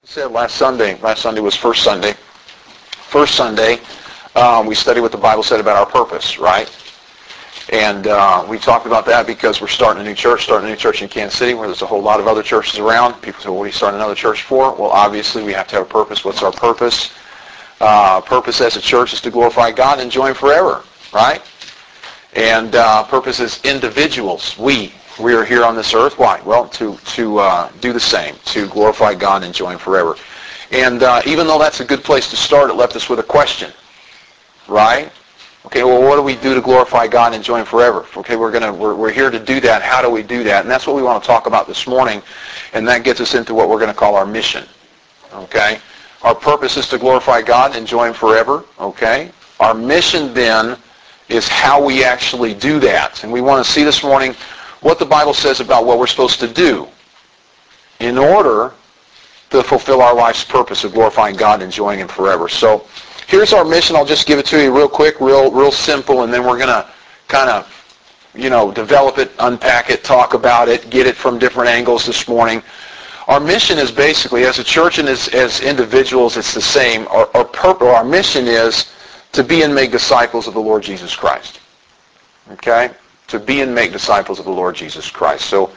Said last Sunday was First Sunday. First Sunday, we studied what the Bible said about our purpose, right? And we talked about that because we're starting a new church in Kansas City where there's a whole lot of other churches around. People say, well, what are you starting another church for? Well, obviously we have to have a purpose. What's our purpose? Purpose as a church is to glorify God and enjoy Him forever, right? And purpose as individuals. We are here on this earth. Why? Well, to do the same, to glorify God and enjoy Him forever. And even though that's a good place to start, it left us with a question, right? Okay, well, what do we do to glorify God and enjoy Him forever? Okay, we're here to do that. How do we do that? And that's what we want to talk about this morning, and that gets us into what we're going to call our mission. Okay, our purpose is to glorify God and enjoy Him forever. Okay, our mission then is how we actually do that, and we want to see this morning what the Bible says about what we're supposed to do in order to fulfill our life's purpose of glorifying God and enjoying Him forever. So here's our mission. I'll just give it to you real quick, real simple, and then we're going to kind of, develop it, unpack it, talk about it, get it from different angles this morning. Our mission is basically, as a church and as individuals, it's the same. Our mission is to be and make disciples of the Lord Jesus Christ. Okay? To be and make disciples of the Lord Jesus Christ. So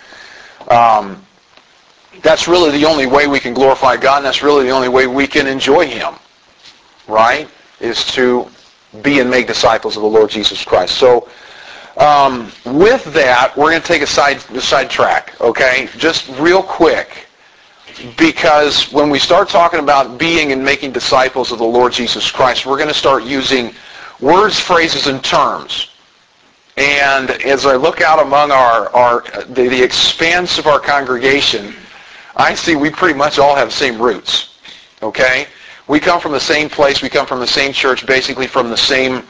that's really the only way we can glorify God, and that's really the only way we can enjoy Him, right? Is to be and make disciples of the Lord Jesus Christ. So with that, we're going to take a side track, okay? Just real quick, because when we start talking about being and making disciples of the Lord Jesus Christ, we're going to start using words, phrases, and terms. And as I look out among the expanse of our congregation, I see we pretty much all have the same roots, okay? We come from the same place. We come from the same church, basically from the same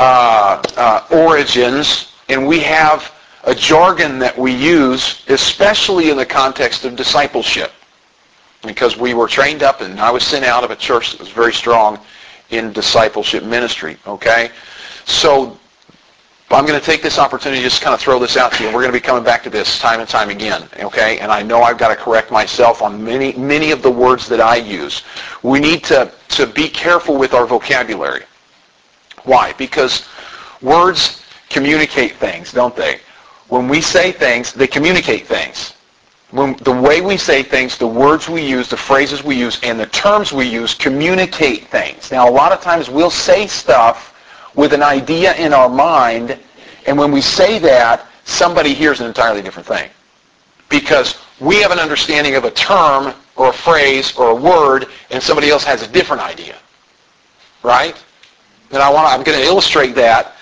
origins, and we have a jargon that we use, especially in the context of discipleship, because we were trained up, and I was sent out of a church that was very strong in discipleship ministry, okay? So I'm going to take this opportunity to just kind of throw this out to you, and we're going to be coming back to this time and time again, okay? And I know I've got to correct myself on many of the words that I use. We need to be careful with our vocabulary. Why? Because words communicate things, don't they? When we say things, they communicate things. The way we say things, the words we use, the phrases we use, and the terms we use communicate things. Now, a lot of times we'll say stuff with an idea in our mind, and when we say that, somebody hears an entirely different thing. Because we have an understanding of a term or a phrase or a word, and somebody else has a different idea. Right? And I'm going to illustrate that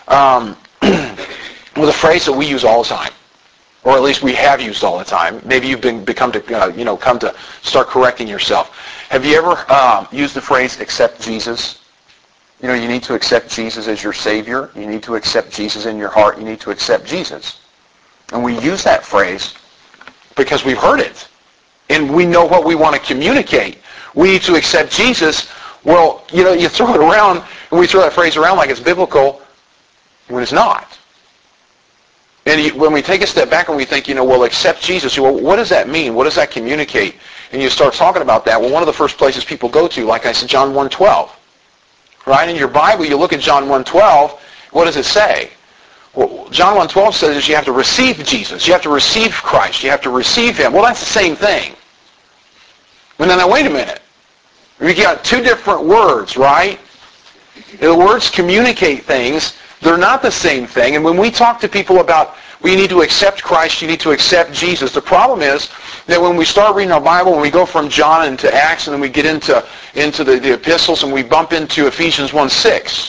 with a phrase that we use all the time, or at least we have used all the time. Maybe you've come to start correcting yourself. Have you ever used the phrase "accept Jesus"? You need to accept Jesus as your Savior. You need to accept Jesus in your heart. You need to accept Jesus. And we use that phrase because we've heard it. And we know what we want to communicate. We need to accept Jesus. Well, you throw it around, and we throw that phrase around like it's biblical when it's not. And when we take a step back and we think, accept Jesus, well, what does that mean? What does that communicate? And you start talking about that. Well, one of the first places people go to, like I said, John 1:12. Right? In your Bible, you look at John 1:12, what does it say? Well, John 1:12 says you have to receive Jesus. You have to receive Christ. You have to receive Him. Well, that's the same thing. But now, wait a minute. We got two different words, right? The words communicate things. They're not the same thing. And when we talk to people about we need to accept Christ, you need to accept Jesus, the problem is that when we start reading our Bible, when we go from John into Acts, and then we get into the epistles, and we bump into Ephesians 1:6.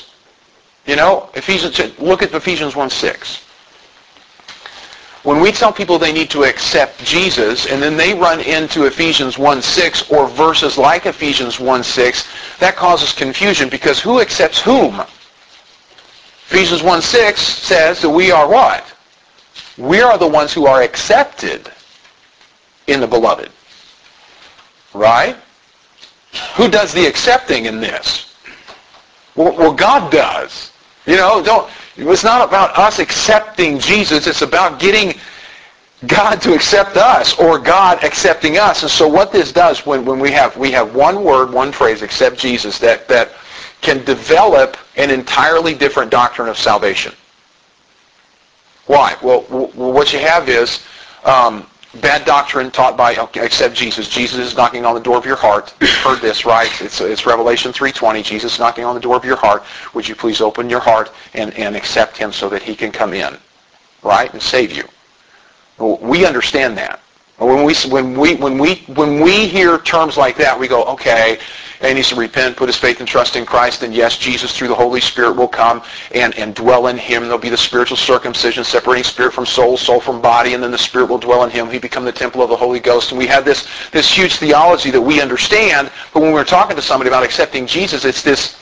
Look at Ephesians 1:6. When we tell people they need to accept Jesus, and then they run into Ephesians 1:6 or verses like Ephesians 1:6, that causes confusion, because who accepts whom? Ephesians 1:6 says that we are what? We are the ones who are accepted in the beloved. Right? Who does the accepting in this? Well, God does. It's not about us accepting Jesus. It's about getting God to accept us, or God accepting us. And so what this does, when we have one word, one phrase, accept Jesus, that can develop an entirely different doctrine of salvation. Why? Well, what you have is bad doctrine taught by, okay, accept Jesus. Jesus is knocking on the door of your heart. You've heard this, right? It's Revelation 3:20. Jesus is knocking on the door of your heart. Would you please open your heart and accept him so that he can come in, right, and save you? Well, we understand that. When we hear terms like that, we go, okay, and he needs to repent, put his faith and trust in Christ, and yes, Jesus through the Holy Spirit will come and dwell in him. There'll be the spiritual circumcision, separating spirit from soul, soul from body, and then the Spirit will dwell in him. He become the temple of the Holy Ghost. And we have this huge theology that we understand, but when we're talking to somebody about accepting Jesus, it's this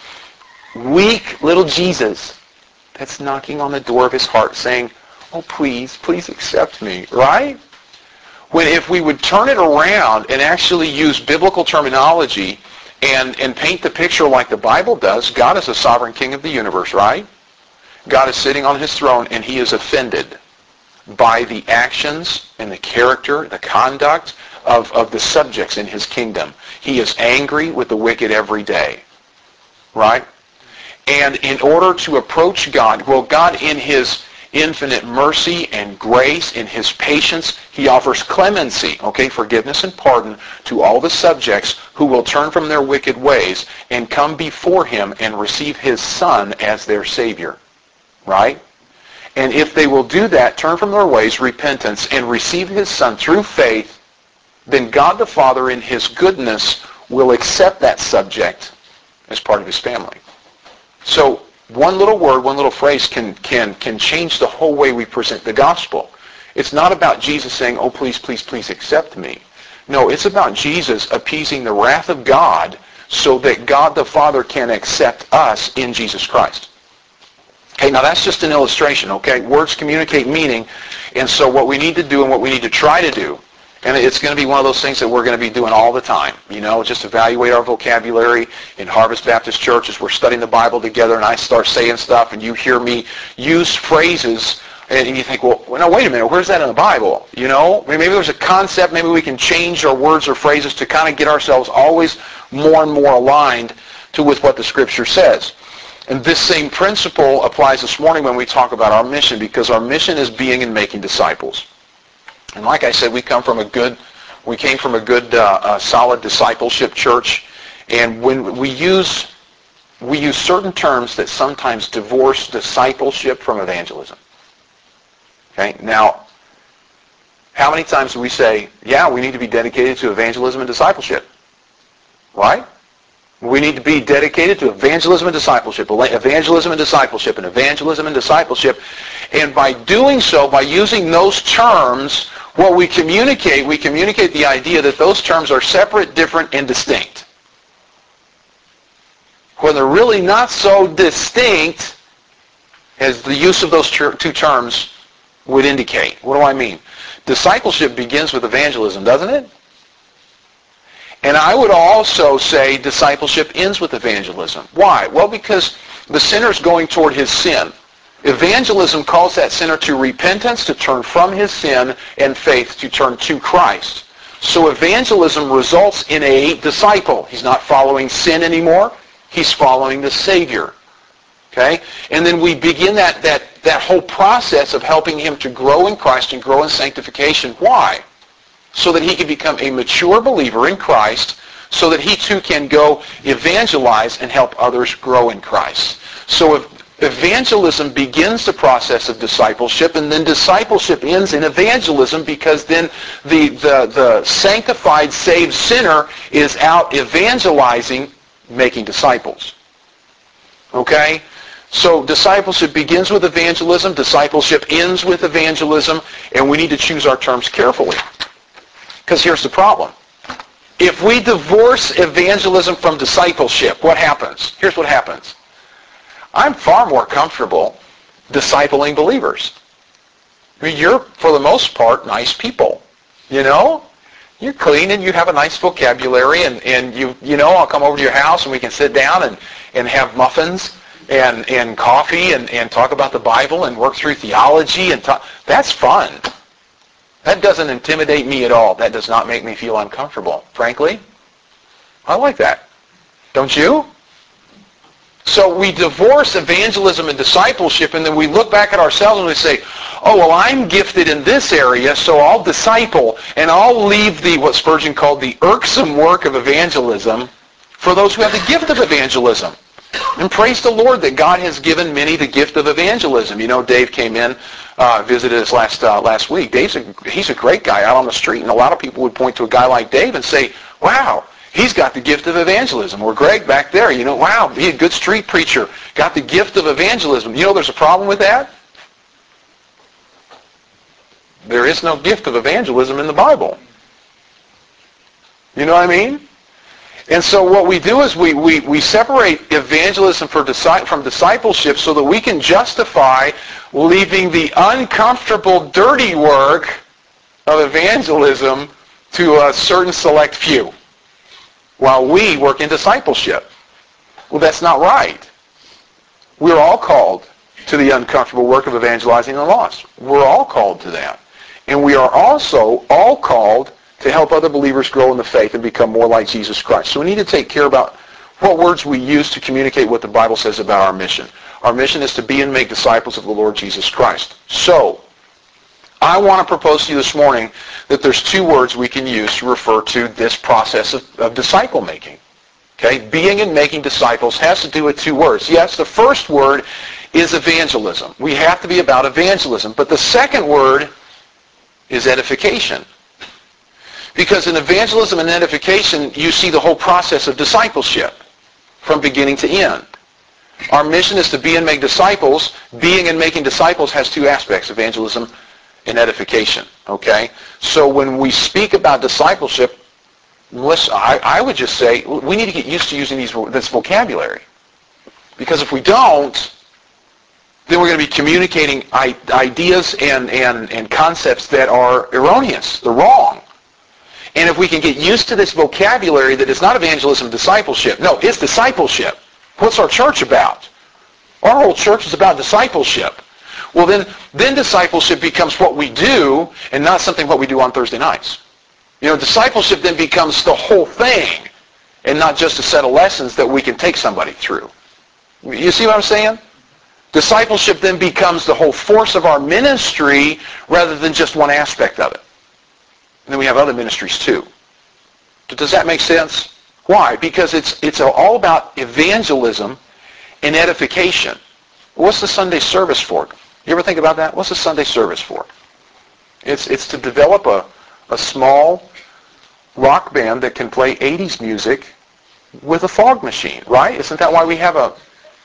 weak little Jesus that's knocking on the door of his heart saying, oh, please accept me, right? When if we would turn it around and actually use biblical terminology and paint the picture like the Bible does, God is a sovereign king of the universe, right? God is sitting on his throne and he is offended by the actions and the character, the conduct of the subjects in his kingdom. He is angry with the wicked every day, right? And in order to approach God, well, God in his infinite mercy and grace, in his patience, he offers clemency, okay, forgiveness and pardon to all the subjects who will turn from their wicked ways and come before him and receive his Son as their Savior, right? And if they will do that, turn from their ways, repentance, and receive his Son through faith, then God the Father in his goodness will accept that subject as part of his family. So one little word, one little phrase can change the whole way we present the gospel. It's not about Jesus saying, oh, please accept me. No, it's about Jesus appeasing the wrath of God so that God the Father can accept us in Jesus Christ. Okay, now that's just an illustration, okay? Words communicate meaning, and so what we need to do and what we need to try to do, and it's going to be one of those things that we're going to be doing all the time. You know, just evaluate our vocabulary in Harvest Baptist Church as we're studying the Bible together and I start saying stuff and you hear me use phrases and you think, well, no, wait a minute, where's that in the Bible? You know, maybe there's a concept, maybe we can change our words or phrases to kind of get ourselves always more and more aligned with what the Scripture says. And this same principle applies this morning when we talk about our mission, because our mission is being and making disciples. And like I said, we came from a good, solid discipleship church. And when we use certain terms that sometimes divorce discipleship from evangelism. Okay? Now, how many times do we say, yeah, we need to be dedicated to evangelism and discipleship? Right? We need to be dedicated to evangelism and discipleship, evangelism and discipleship, and evangelism and discipleship. And by doing so, by using those terms, what we communicate the idea that those terms are separate, different, and distinct. When they're really not so distinct as the use of those two terms would indicate. What do I mean? Discipleship begins with evangelism, doesn't it? And I would also say discipleship ends with evangelism. Why? Well, because the sinner's going toward his sin. Evangelism calls that sinner to repentance, to turn from his sin, and faith to turn to Christ. So evangelism results in a disciple. He's not following sin anymore. He's following the Savior. Okay? And then we begin that whole process of helping him to grow in Christ and grow in sanctification. Why? So that he can become a mature believer in Christ, so that he too can go evangelize and help others grow in Christ. So if evangelism begins the process of discipleship, and then discipleship ends in evangelism, because then the sanctified, saved sinner is out evangelizing, making disciples. Okay? So discipleship begins with evangelism, discipleship ends with evangelism, and we need to choose our terms carefully. Because here's the problem. If we divorce evangelism from discipleship, what happens? Here's what happens. I'm far more comfortable discipling believers. I mean, you're, for the most part, nice people. You know? You're clean and you have a nice vocabulary, and you know, I'll come over to your house and we can sit down and have muffins and coffee and talk about the Bible and work through theology and talk. That's fun. That doesn't intimidate me at all. That does not make me feel uncomfortable. Frankly, I like that. Don't you? So we divorce evangelism and discipleship, and then we look back at ourselves and we say, oh, well, I'm gifted in this area, so I'll disciple, and I'll leave what Spurgeon called the irksome work of evangelism for those who have the gift of evangelism. And praise the Lord that God has given many the gift of evangelism. You know, Dave came in, visited us last week. He's a great guy out on the street, and a lot of people would point to a guy like Dave and say, wow, he's got the gift of evangelism. Or Greg back there, you know, wow, he's a good street preacher, got the gift of evangelism. You know there's a problem with that? There is no gift of evangelism in the Bible. You know what I mean? And so what we do is we separate evangelism from discipleship so that we can justify leaving the uncomfortable, dirty work of evangelism to a certain select few while we work in discipleship. Well, that's not right. We're all called to the uncomfortable work of evangelizing the lost. We're all called to that. And we are also all called to help other believers grow in the faith and become more like Jesus Christ. So we need to take care about what words we use to communicate what the Bible says about our mission. Our mission is to be and make disciples of the Lord Jesus Christ. So, I want to propose to you this morning that there's two words we can use to refer to this process of disciple making. Okay? Being and making disciples has to do with two words. Yes, the first word is evangelism. We have to be about evangelism. But the second word is edification. Because in evangelism and edification, you see the whole process of discipleship from beginning to end. Our mission is to be and make disciples. Being and making disciples has two aspects, evangelism and edification. Okay? So when we speak about discipleship, I would just say we need to get used to using this vocabulary. Because if we don't, then we're going to be communicating ideas and concepts that are erroneous. They're wrong. And if we can get used to this vocabulary that is not evangelism, discipleship. No, it's discipleship. What's our church about? Our whole church is about discipleship. Well, then discipleship becomes what we do and not something what we do on Thursday nights. You know, discipleship then becomes the whole thing and not just a set of lessons that we can take somebody through. You see what I'm saying? Discipleship then becomes the whole force of our ministry rather than just one aspect of it. And then we have other ministries too. Does that make sense? Why? Because it's all about evangelism and edification. What's the Sunday service for? You ever think about that? What's the Sunday service for? It's to develop a small rock band that can play 80s music with a fog machine, right? Isn't that why we have a...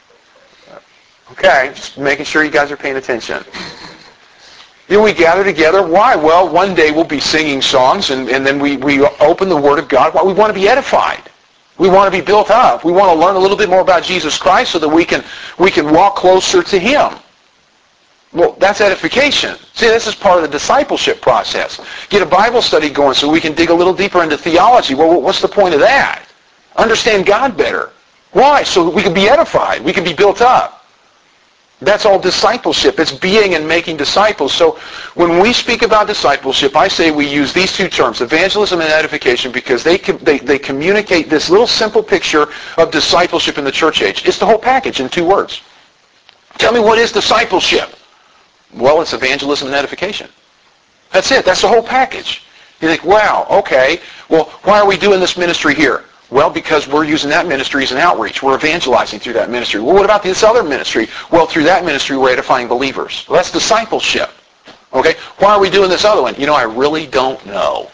Okay, just making sure you guys are paying attention. You know, we gather together. Why? Well, one day we'll be singing songs, and then we open the Word of God. Why? We want to be edified. We want to be built up. We want to learn a little bit more about Jesus Christ so that we can walk closer to Him. Well, that's edification. See, this is part of the discipleship process. Get a Bible study going so we can dig a little deeper into theology. Well, what's the point of that? Understand God better. Why? So that we can be edified. We can be built up. That's all discipleship. It's being and making disciples. So when we speak about discipleship, I say we use these two terms, evangelism and edification, because they communicate this little simple picture of discipleship in the church age. It's the whole package in two words. Tell me, what is discipleship? Well, it's evangelism and edification. That's it. That's the whole package. You think, wow, okay. Well, why are we doing this ministry here? Well, because we're using that ministry as an outreach. We're evangelizing through that ministry. Well, what about this other ministry? Well, through that ministry, we're edifying believers. Well, that's discipleship. Okay? Why are we doing this other one? You know, I really don't know.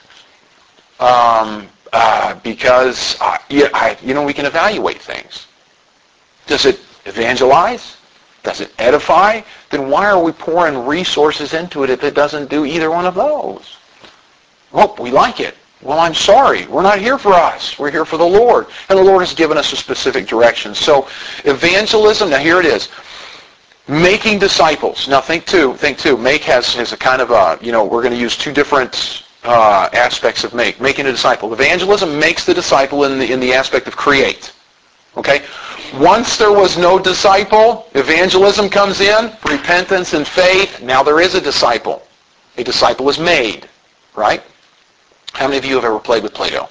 Because, we can evaluate things. Does it evangelize? Does it edify? Then why are we pouring resources into it if it doesn't do either one of those? Well, we like it. Well, I'm sorry. We're not here for us. We're here for the Lord. And the Lord has given us a specific direction. So evangelism, now here it is. Making disciples. Now think too. Make has a kind of we're going to use two different aspects of make. Making a disciple. Evangelism makes the disciple in the aspect of create. Okay? Once there was no disciple, evangelism comes in, repentance and faith. Now there is a disciple. A disciple is made. right? How many of you have ever played with Play-Doh?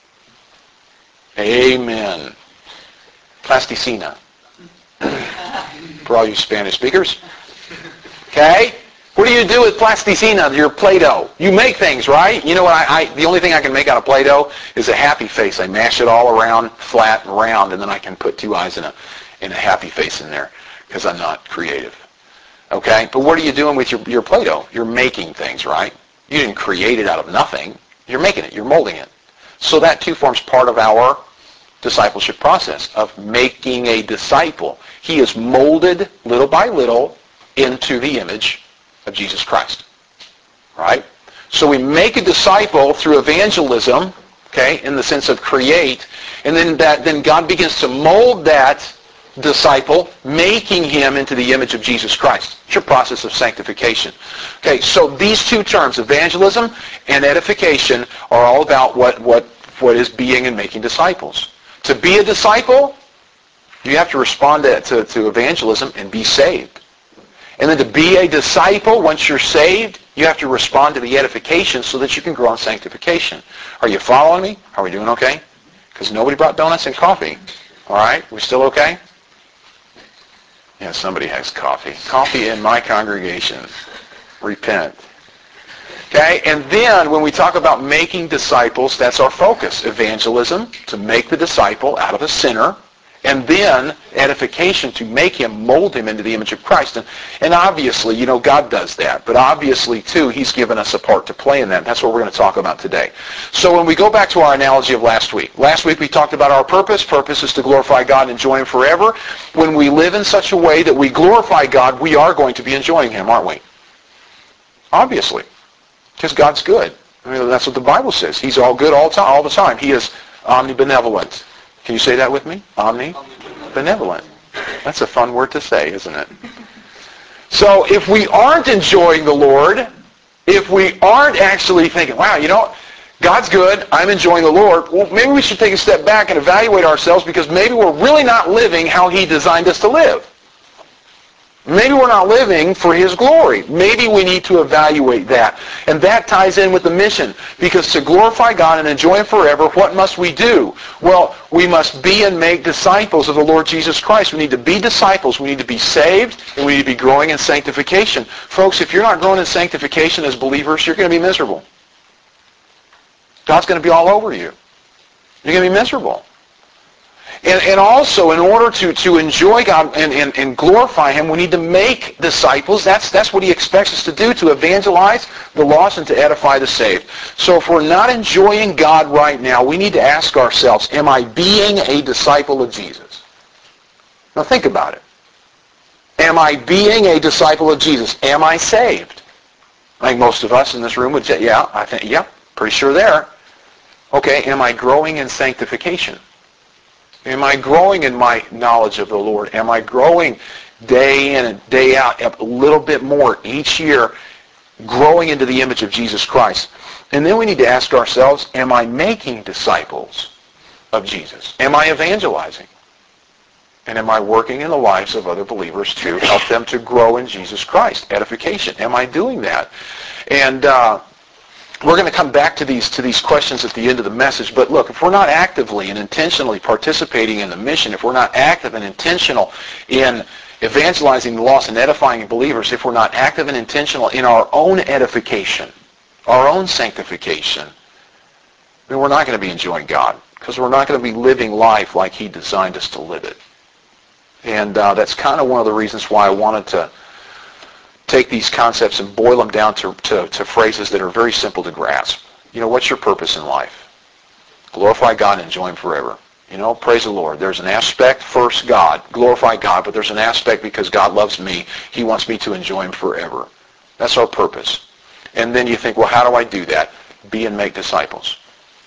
Amen. Plasticina. For all you Spanish speakers. Okay? What do you do with plasticina, your Play-Doh? You make things, right? You know what? The only thing I can make out of Play-Doh is a happy face. I mash it all around, flat and round, and then I can put two eyes and a happy face in there because I'm not creative. Okay? But what are you doing with your Play-Doh? You're making things, right? You didn't create it out of nothing. You're making it. You're molding it. So that too forms part of our discipleship process of making a disciple. He is molded little by little into the image of Jesus Christ. Right? So we make a disciple through evangelism, okay, in the sense of create, and then God begins to mold that disciple, making him into the image of Jesus Christ. It's your process of sanctification. Okay, so these two terms, evangelism and edification, are all about what is being and making disciples. To be a disciple, you have to respond to evangelism and be saved. And then to be a disciple, once you're saved, you have to respond to the edification so that you can grow in sanctification. Are you following me? Are we doing okay? Because nobody brought donuts and coffee. All right? We still okay? Yeah, somebody has coffee. Coffee in my congregation. Repent. Okay? And then when we talk about making disciples, that's our focus. Evangelism, to make the disciple out of a sinner. And then edification, to make him, mold him into the image of Christ. And obviously, God does that. But obviously, too, he's given us a part to play in that. That's what we're going to talk about today. So when we go back to our analogy of last week. Last week we talked about our purpose. Purpose is to glorify God and enjoy him forever. When we live in such a way that we glorify God, we are going to be enjoying him, aren't we? Obviously. Because God's good. I mean, that's what the Bible says. He's all good all the time. He is omnibenevolent. Can you say that with me? Omnibenevolent. That's a fun word to say, isn't it? So if we aren't enjoying the Lord, if we aren't actually thinking, wow, God's good, I'm enjoying the Lord, well, maybe we should take a step back and evaluate ourselves because maybe we're really not living how he designed us to live. Maybe we're not living for his glory. Maybe we need to evaluate that. And that ties in with the mission. Because to glorify God and enjoy him forever, what must we do? Well, we must be and make disciples of the Lord Jesus Christ. We need to be disciples. We need to be saved. And we need to be growing in sanctification. Folks, if you're not growing in sanctification as believers, you're going to be miserable. God's going to be all over you. You're going to be miserable. And also, in order to enjoy God and glorify him, we need to make disciples. That's what he expects us to do, to evangelize the lost and to edify the saved. So if we're not enjoying God right now, we need to ask ourselves, am I being a disciple of Jesus? Now think about it. Am I being a disciple of Jesus? Am I saved? I think most of us in this room would say, pretty sure there. Okay, am I growing in sanctification? Am I growing in my knowledge of the Lord? Am I growing day in and day out a little bit more each year, growing into the image of Jesus Christ? And then we need to ask ourselves, am I making disciples of Jesus? Am I evangelizing? And am I working in the lives of other believers to help them to grow in Jesus Christ? Edification. Am I doing that? And we're going to come back to these questions at the end of the message. But look, if we're not actively and intentionally participating in the mission, if we're not active and intentional in evangelizing the lost and edifying believers, if we're not active and intentional in our own edification, our own sanctification, then we're not going to be enjoying God because we're not going to be living life like he designed us to live it. And that's kind of one of the reasons why I wanted to take these concepts and boil them down to phrases that are very simple to grasp. What's your purpose in life? Glorify God and enjoy him forever. Praise the Lord. There's an aspect, first God, glorify God, but there's an aspect because God loves me. He wants me to enjoy him forever. That's our purpose. And then you think, well, how do I do that? Be and make disciples.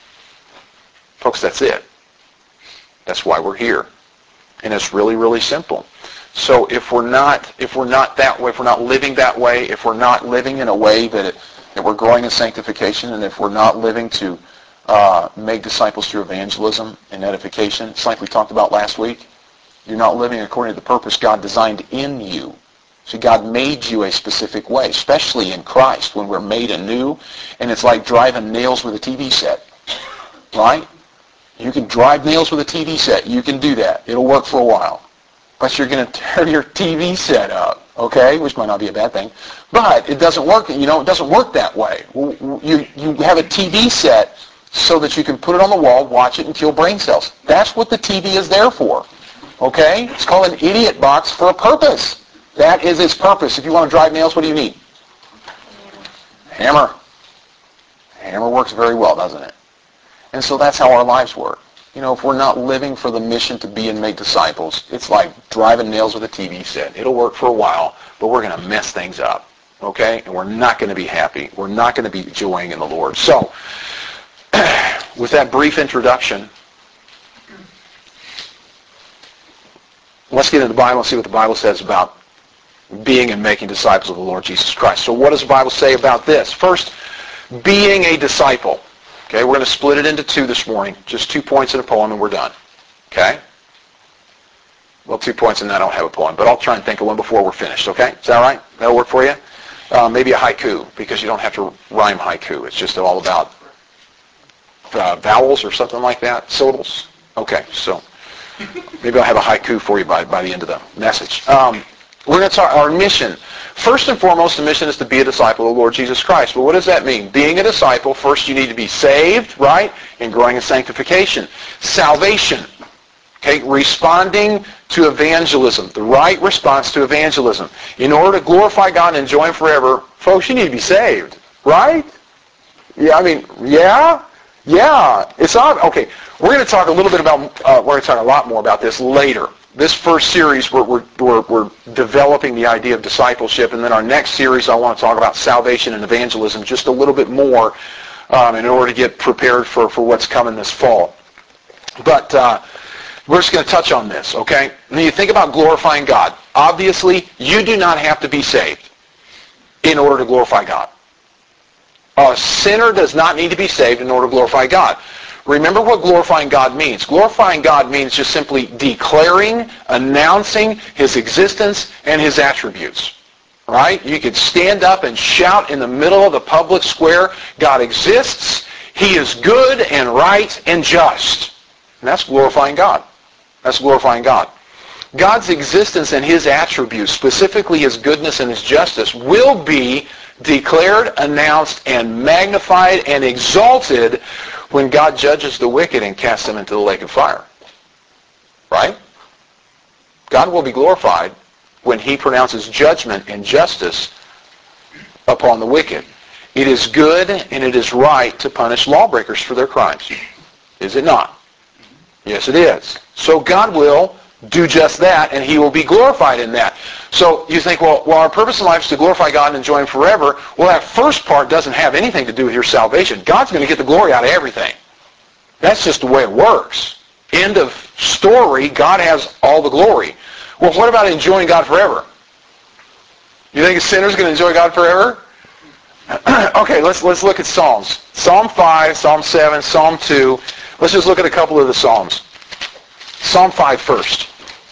Folks, that's it. That's why we're here. And it's really, really simple. So if we're not that way, if we're not living that way, if we're not living in a way that we're growing in sanctification, and if we're not living to make disciples through evangelism and edification, it's like we talked about last week, you're not living according to the purpose God designed in you. See, God made you a specific way, especially in Christ when we're made anew. And it's like driving nails with a TV set, right? You can drive nails with a TV set. You can do that. It'll work for a while. But you're going to tear your TV set up, okay? Which might not be a bad thing. But it doesn't work, it doesn't work that way. You have a TV set so that you can put it on the wall, watch it, and kill brain cells. That's what the TV is there for, okay? It's called an idiot box for a purpose. That is its purpose. If you want to drive nails, what do you need? Hammer. Hammer works very well, doesn't it? And so that's how our lives work. If we're not living for the mission to be and make disciples, it's like driving nails with a TV set. It'll work for a while, but we're going to mess things up, okay? And we're not going to be happy. We're not going to be joying in the Lord. So, with that brief introduction, let's get into the Bible and see what the Bible says about being and making disciples of the Lord Jesus Christ. So what does the Bible say about this? First, being a disciple. Okay, we're going to split it into two this morning. Just 2 points in a poem and we're done. Okay? Well, 2 points and I don't have a poem, but I'll try and think of one before we're finished. Okay? Is that all right? That'll work for you? Maybe a haiku, because you don't have to rhyme haiku. It's just all about vowels or something like that. Syllables. Okay, so maybe I'll have a haiku for you by the end of the message. We're going to talk our mission. First and foremost, the mission is to be a disciple of the Lord Jesus Christ. Well, what does that mean? Being a disciple, first you need to be saved, right? And growing in sanctification. Salvation. Okay, responding to evangelism. The right response to evangelism. In order to glorify God and enjoy Him forever, folks, you need to be saved, right? Yeah, Yeah, it's not okay. We're going to talk a little bit about. We're going to talk a lot more about this later. This first series, we're developing the idea of discipleship, and then our next series, I want to talk about salvation and evangelism just a little bit more in order to get prepared for what's coming this fall. But we're just going to touch on this, okay? When you think about glorifying God, obviously, you do not have to be saved in order to glorify God. A sinner does not need to be saved in order to glorify God. Remember what glorifying God means. Glorifying God means just simply declaring, announcing His existence and His attributes. Right? You could stand up and shout in the middle of the public square, God exists, He is good and right and just. And that's glorifying God. That's glorifying God. God's existence and His attributes, specifically His goodness and His justice, will be declared, announced, and magnified and exalted when God judges the wicked and casts them into the lake of fire. Right? God will be glorified when He pronounces judgment and justice upon the wicked. It is good and it is right to punish lawbreakers for their crimes. Is it not? Yes, it is. So God will do just that, and He will be glorified in that. So you think, well, our purpose in life is to glorify God and enjoy Him forever. Well, that first part doesn't have anything to do with your salvation. God's going to get the glory out of everything. That's just the way it works. End of story. God has all the glory. Well, what about enjoying God forever? You think a sinner's going to enjoy God forever? Okay, let's look at Psalms. Psalm 5, Psalm 7, Psalm 2. Let's just look at a couple of the Psalms. Psalm 5 first.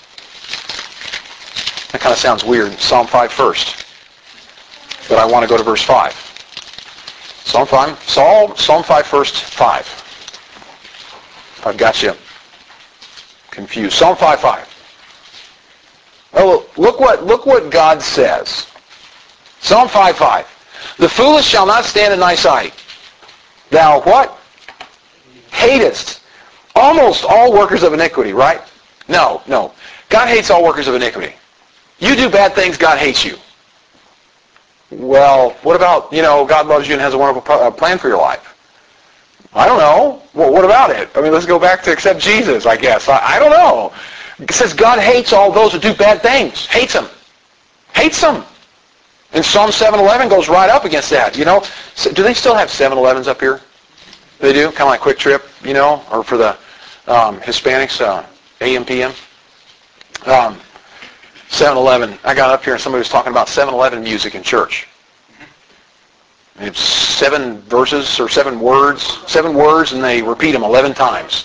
That kind of sounds weird. Psalm 5 first. But I want to go to verse 5. Psalm 5 first, 5. I've got you confused. Psalm 5:5. Oh, look what God says. Psalm 5:5. The foolish shall not stand in thy sight. Thou what? Hatest almost all workers of iniquity, right? No. God hates all workers of iniquity. You do bad things, God hates you. Well, what about, God loves you and has a wonderful plan for your life? I don't know. Well, what about it? I mean, let's go back to accept Jesus, I guess. I don't know. It says God hates all those who do bad things. Hates them. Hates them. And Psalm 7:11 goes right up against that. Do they still have 7-Elevens up here? They do? Kind of like Quick Trip, or for the Hispanics, AM, PM. 7-Eleven. I got up here and somebody was talking about 7-Eleven music in church. It's 7 verses or 7 words, and they repeat them 11 times.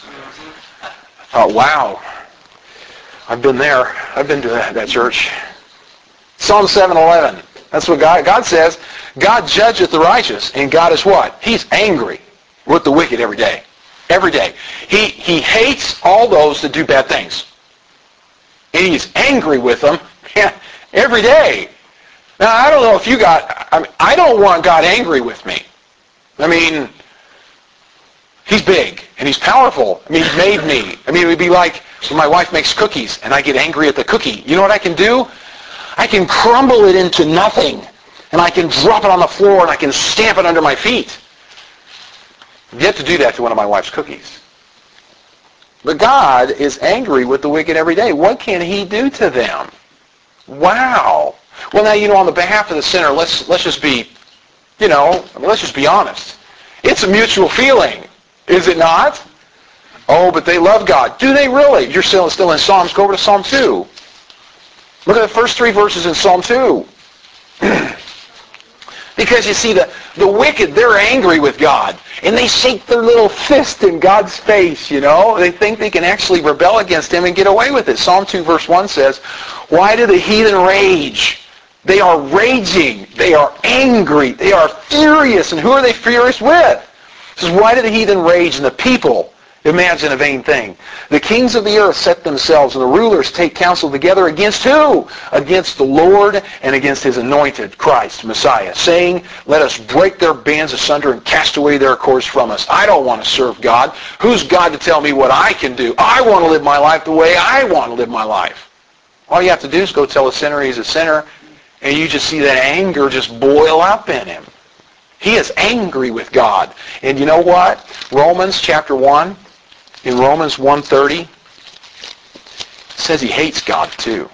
I thought, wow, I've been there. I've been to that church. Psalm 7:11. That's what God says. God judgeth the righteous, and God is what? He's angry with the wicked every day. Every day. He hates all those that do bad things. And he's angry with them every day. Now, I don't know if I don't want God angry with me. I mean, he's big, and he's powerful. I mean, he made me. I mean, it would be like when my wife makes cookies, and I get angry at the cookie. You know what I can do? I can crumble it into nothing, and I can drop it on the floor, and I can stamp it under my feet. I've yet to do that to one of my wife's cookies. But God is angry with the wicked every day. What can he do to them? Wow. Well, now, on the behalf of the sinner, let's just be, let's just be honest. It's a mutual feeling, is it not? Oh, but they love God. Do they really? You're still in Psalms. Go over to Psalm 2. Look at the first 3 verses in Psalm 2. Because you see, the wicked, they're angry with God. And they shake their little fist in God's face, They think they can actually rebel against him and get away with it. Psalm 2 verse 1 says, why do the heathen rage? They are raging. They are angry. They are furious. And who are they furious with? It says, why do the heathen rage and the people imagine a vain thing? The kings of the earth set themselves, and the rulers take counsel together against who? Against the Lord and against his anointed, Christ, Messiah, saying, let us break their bands asunder and cast away their cords from us. I don't want to serve God. Who's God to tell me what I can do? I want to live my life the way I want to live my life. All you have to do is go tell a sinner he's a sinner, and you just see that anger just boil up in him. He is angry with God. And you know what? Romans chapter 1, in Romans 1:30, says he hates God too.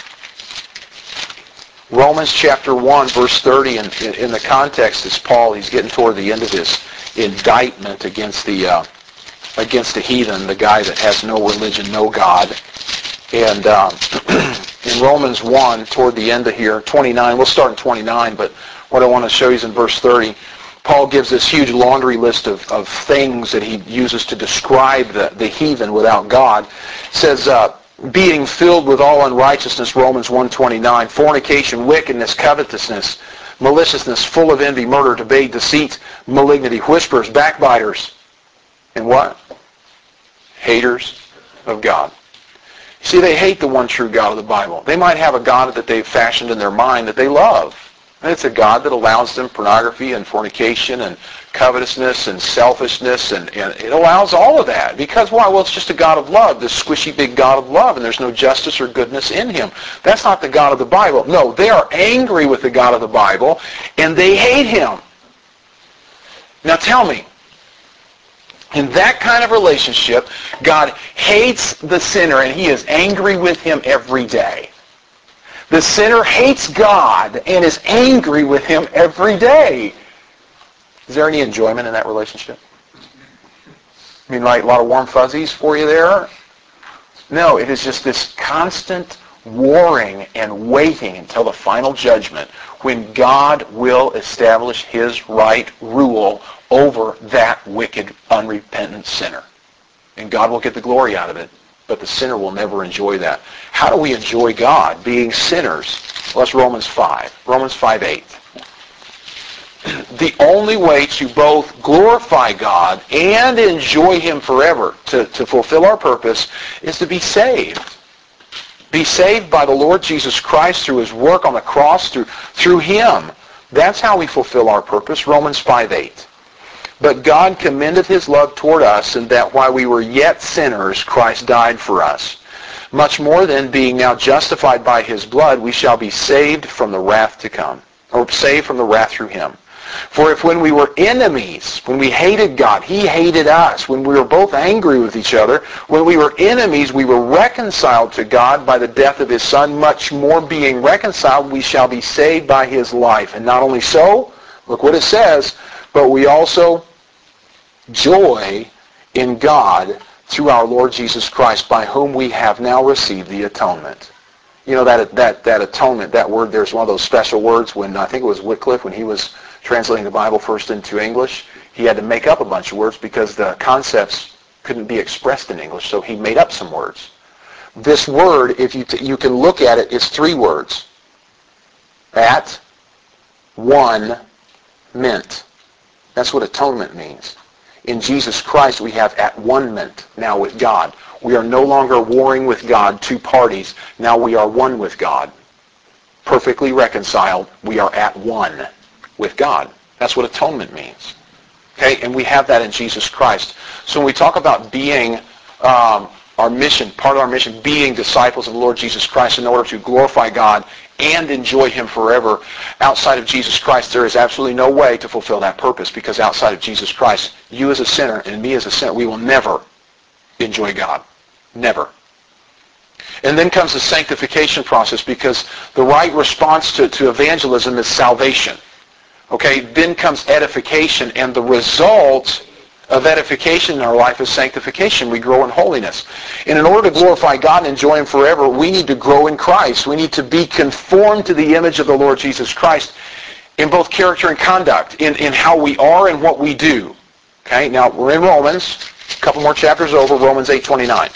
Romans chapter 1, verse 30, in the context is Paul. He's getting toward the end of his indictment against the heathen, the guy that has no religion, no God. And in Romans 1, toward the end of here, 29, we'll start in 29, but what I want to show you is in verse 30. Paul gives this huge laundry list of things that he uses to describe the heathen without God. It says, being filled with all unrighteousness, Romans 1:29, fornication, wickedness, covetousness, maliciousness, full of envy, murder, debate, deceit, malignity, whisperers, backbiters, and what? Haters of God. See, they hate the one true God of the Bible. They might have a God that they've fashioned in their mind that they love. And it's a God that allows them pornography and fornication and covetousness and selfishness, and it allows all of that. Because why? Well, it's just a God of love, this squishy big God of love, and there's no justice or goodness in him. That's not the God of the Bible. No, they are angry with the God of the Bible, and they hate him. Now tell me, in that kind of relationship, God hates the sinner, and he is angry with him every day. The sinner hates God and is angry with him every day. Is there any enjoyment in that relationship? I mean, like a lot of warm fuzzies for you there? No, it is just this constant warring and waiting until the final judgment when God will establish his right rule over that wicked, unrepentant sinner. And God will get the glory out of it. But the sinner will never enjoy that. How do we enjoy God? Being sinners. Well, that's Romans 5. Romans 5:8. The only way to both glorify God and enjoy him forever, to fulfill our purpose, is to be saved. Be saved by the Lord Jesus Christ through his work on the cross, through him. That's how we fulfill our purpose. Romans 5:8. But God commendeth his love toward us, in that while we were yet sinners, Christ died for us. Much more then, being now justified by his blood, we shall be saved from the wrath to come, or saved from the wrath through him. For if when we were enemies, when we hated God, he hated us, when we were both angry with each other, when we were enemies, we were reconciled to God by the death of his Son, much more being reconciled, we shall be saved by his life. And not only so, look what it says, but we also joy in God through our Lord Jesus Christ, by whom we have now received the atonement. You know, that atonement, that word, there's one of those special words when, I think it was Wycliffe, when he was translating the Bible first into English, he had to make up a bunch of words because the concepts couldn't be expressed in English, so he made up some words. This word, if you can look at it, is 3 words. At one ment. That's what atonement means. In Jesus Christ, we have at one ment now with God. We are no longer warring with God, two parties. Now we are one with God. Perfectly reconciled. We are at one with God. That's what atonement means. Okay, and we have that in Jesus Christ. So when we talk about being our mission, part of our mission, being disciples of the Lord Jesus Christ in order to glorify God and enjoy Him forever, outside of Jesus Christ, there is absolutely no way to fulfill that purpose, because outside of Jesus Christ, you as a sinner and me as a sinner, we will never enjoy God. Never. And then comes the sanctification process, because the right response to evangelism is salvation. Okay, then comes edification, and the result of edification in our life is sanctification. We grow in holiness. And in order to glorify God and enjoy Him forever, we need to grow in Christ. We need to be conformed to the image of the Lord Jesus Christ in both character and conduct, in how we are and what we do. Okay, now we're in Romans, a couple more chapters over, Romans 8:29.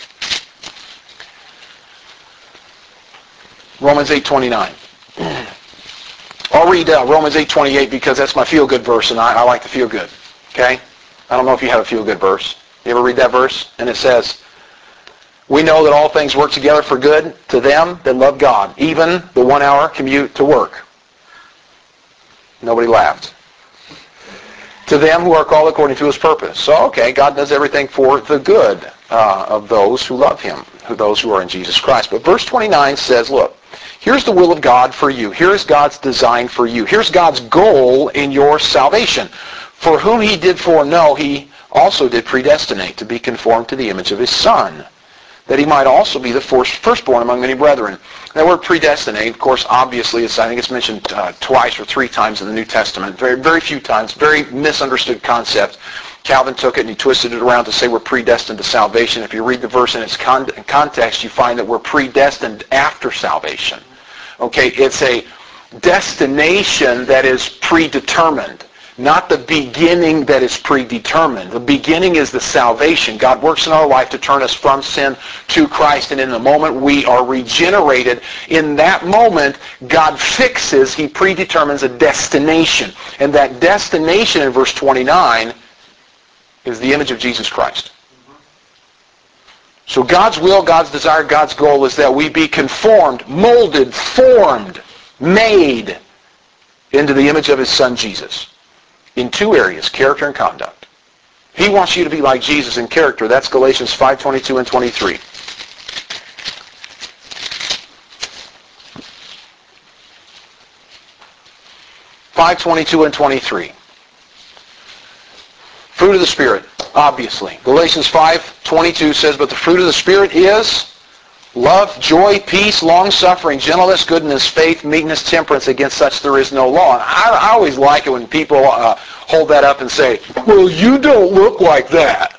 Romans 8:29. I'll read Romans 8:28 because that's my feel-good verse, and I like to feel good. Okay? I don't know if you have a feel-good verse. You ever read that verse? And it says, we know that all things work together for good to them that love God, even the 1-hour commute to work. Nobody laughed. To them who are called according to His purpose. So, okay, God does everything for the good of those who love Him, those who are in Jesus Christ. But verse 29 says, look, here's the will of God for you. Here's God's design for you. Here's God's goal in your salvation. For whom He did foreknow, He also did predestinate to be conformed to the image of His Son, that He might also be the firstborn among many brethren. That word predestinate, of course, obviously, I think it's mentioned twice or three times in the New Testament. Very, very few times. Very misunderstood concept. Calvin took it and he twisted it around to say we're predestined to salvation. If you read the verse in its context, you find that we're predestined after salvation. Okay, it's a destination that is predetermined, not the beginning that is predetermined. The beginning is the salvation. God works in our life to turn us from sin to Christ, and in the moment we are regenerated, in that moment God fixes, He predetermines a destination. And that destination in verse 29 is the image of Jesus Christ. So God's will, God's desire, God's goal is that we be conformed, molded, formed, made into the image of His Son Jesus. In two areas, character and conduct. He wants you to be like Jesus in character. That's Galatians 5:22 and 23. (5:22 and 23). Fruit of the Spirit, obviously. Galatians 5:22 says, but the fruit of the Spirit is love, joy, peace, long-suffering, gentleness, goodness, faith, meekness, temperance. Against such there is no law. And I always like it when people hold that up and say, well, you don't look like that.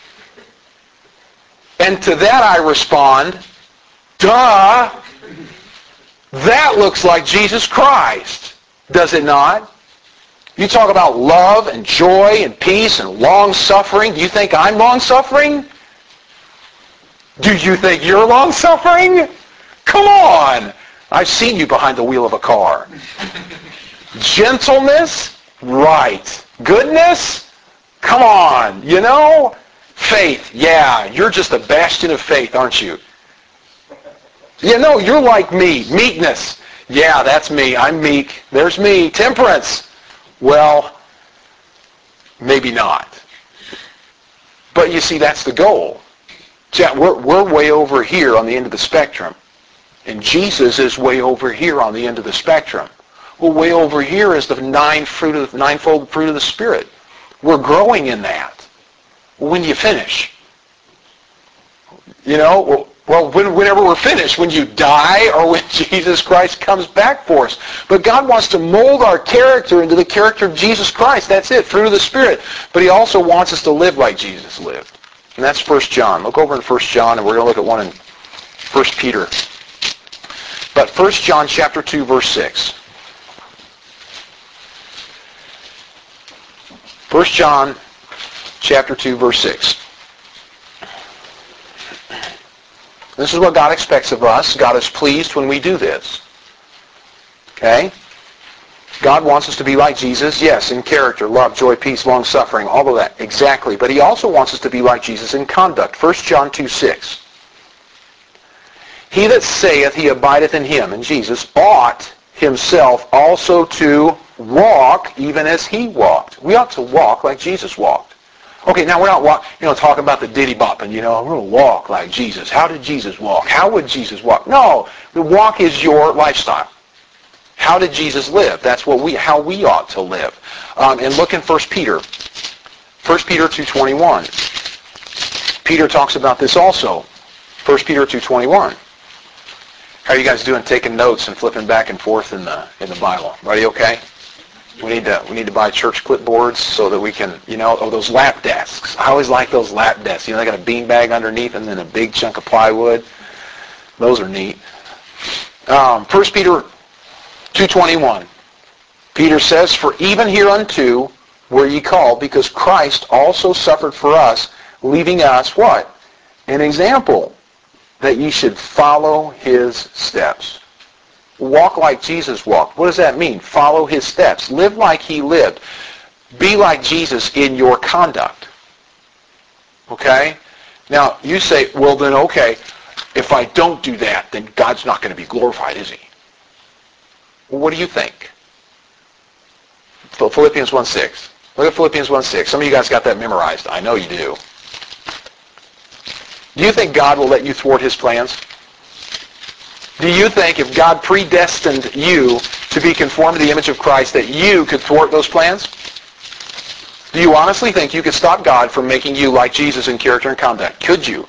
And to that I respond, duh, that looks like Jesus Christ. Does it not? You talk about love and joy and peace and long-suffering. Do you think I'm long-suffering? Do you think you're long-suffering? Come on! I've seen you behind the wheel of a car. Gentleness? Right. Goodness? Come on. You know? Faith? Yeah, you're just a bastion of faith, aren't you? You know, you're like me. Meekness? Yeah, that's me. I'm meek. There's me. Temperance? Well, maybe not. But you see, that's the goal. We're way over here on the end of the spectrum. And Jesus is way over here on the end of the spectrum. Well, way over here is the ninefold fruit of the Spirit. We're growing in that. Well, when do you finish? You know, well, whenever we're finished, when you die or when Jesus Christ comes back for us. But God wants to mold our character into the character of Jesus Christ. That's it, fruit of the Spirit. But He also wants us to live like Jesus lived. And that's 1 John. Look over in 1 John, and we're going to look at one in 1 Peter. But 1 John chapter 2, verse 6. 1 John chapter 2, verse 6. This is what God expects of us. God is pleased when we do this. Okay? God wants us to be like Jesus, yes, in character, love, joy, peace, long-suffering, all of that, exactly. But he also wants us to be like Jesus in conduct. 1 John 2:6. He that saith he abideth in him, in Jesus, ought himself also to walk even as he walked. We ought to walk like Jesus walked. Okay, now we're not talking about the diddy bopping, we're going to walk like Jesus. How did Jesus walk? How would Jesus walk? No, the walk is your lifestyle. How did Jesus live? That's how we ought to live. And look in 1 Peter. 1 Peter 2:21. Peter talks about this also. 1 Peter 2:21. How are you guys doing taking notes and flipping back and forth in the Bible? Everybody okay? We need to buy church clipboards so that we can, those lap desks. I always like those lap desks. They got a bean bag underneath and then a big chunk of plywood. Those are neat. 1 Peter 2:21. Peter says, "For even hereunto were ye called, because Christ also suffered for us, leaving us," what? "An example, that ye should follow his steps." Walk like Jesus walked. What does that mean? Follow his steps. Live like he lived. Be like Jesus in your conduct. Okay? Now, you say, well then, okay, if I don't do that, then God's not going to be glorified, is he? Well, what do you think? Philippians 1:6. Look at Philippians 1:6. Some of you guys got that memorized. I know you do. Do you think God will let you thwart his plans? Do you think if God predestined you to be conformed to the image of Christ that you could thwart those plans? Do you honestly think you could stop God from making you like Jesus in character and conduct? Could you?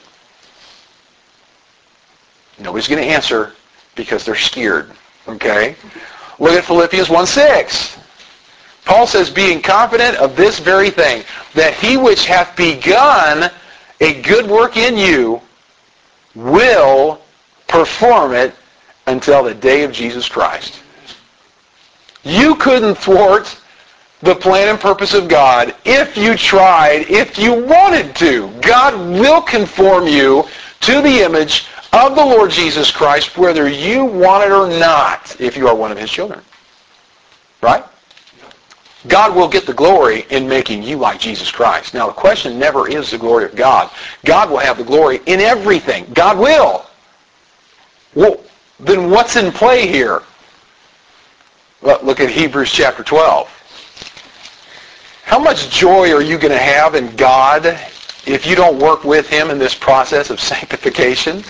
Nobody's going to answer because they're scared. Okay? Look at Philippians 1:6. Paul says, "Being confident of this very thing, that he which hath begun a good work in you will perform it until the day of Jesus Christ." You couldn't thwart the plan and purpose of God if you tried, if you wanted to. God will conform you to the image of the Lord Jesus Christ, whether you want it or not, if you are one of his children. Right? God will get the glory in making you like Jesus Christ. Now, the question never is the glory of God. God will have the glory in everything. God will. Well, then what's in play here? Well, look at Hebrews chapter 12. How much joy are you going to have in God if you don't work with him in this process of sanctification?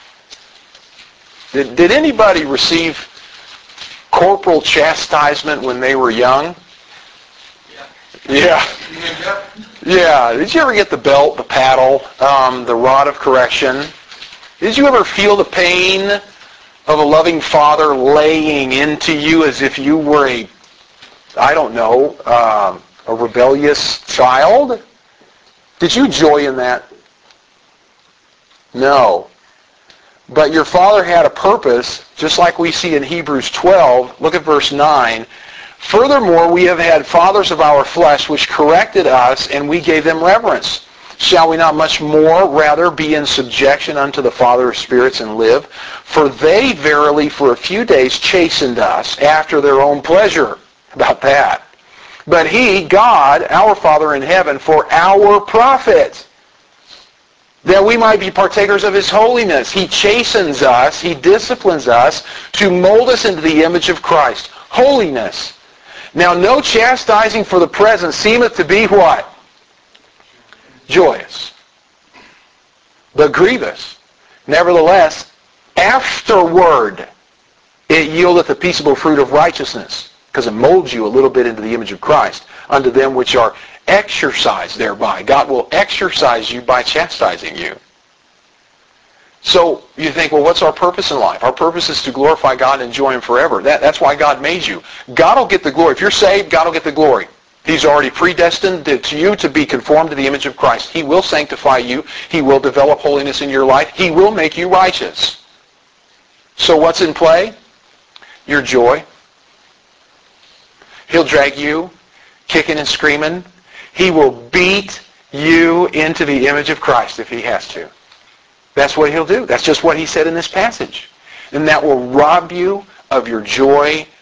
Did anybody receive corporal chastisement when they were young? Yeah. Yeah. Did you ever get the belt, the paddle, the rod of correction? Did you ever feel the pain of a loving father laying into you as if you were a rebellious child? Did you joy in that? No. But your father had a purpose, just like we see in Hebrews 12. Look at verse 9. "Furthermore, we have had fathers of our flesh which corrected us, and we gave them reverence. Shall we not much more rather be in subjection unto the Father of spirits and live? For they verily for a few days chastened us after their own pleasure." About that. "But he, God, our Father in heaven, for our profit, that we might be partakers of his holiness. He chastens us, he disciplines us to mold us into the image of Christ." Holiness. "Now no chastising for the present seemeth to be" what? "Joyous, but grievous. Nevertheless, afterward it yieldeth the peaceable fruit of righteousness," because it molds you a little bit into the image of Christ, "unto them which are exercised thereby." God will exercise you by chastising you. So you think, well, what's our purpose in life? Our purpose is to glorify God and enjoy him forever. That's why God made you. God will get the glory. If you're saved, God will get the glory. He's already predestined to you to be conformed to the image of Christ. He will sanctify you. He will develop holiness in your life. He will make you righteous. So what's in play? Your joy. He'll drag you kicking and screaming. He will beat you into the image of Christ if he has to. That's what he'll do. That's just what he said in this passage. And that will rob you of your joy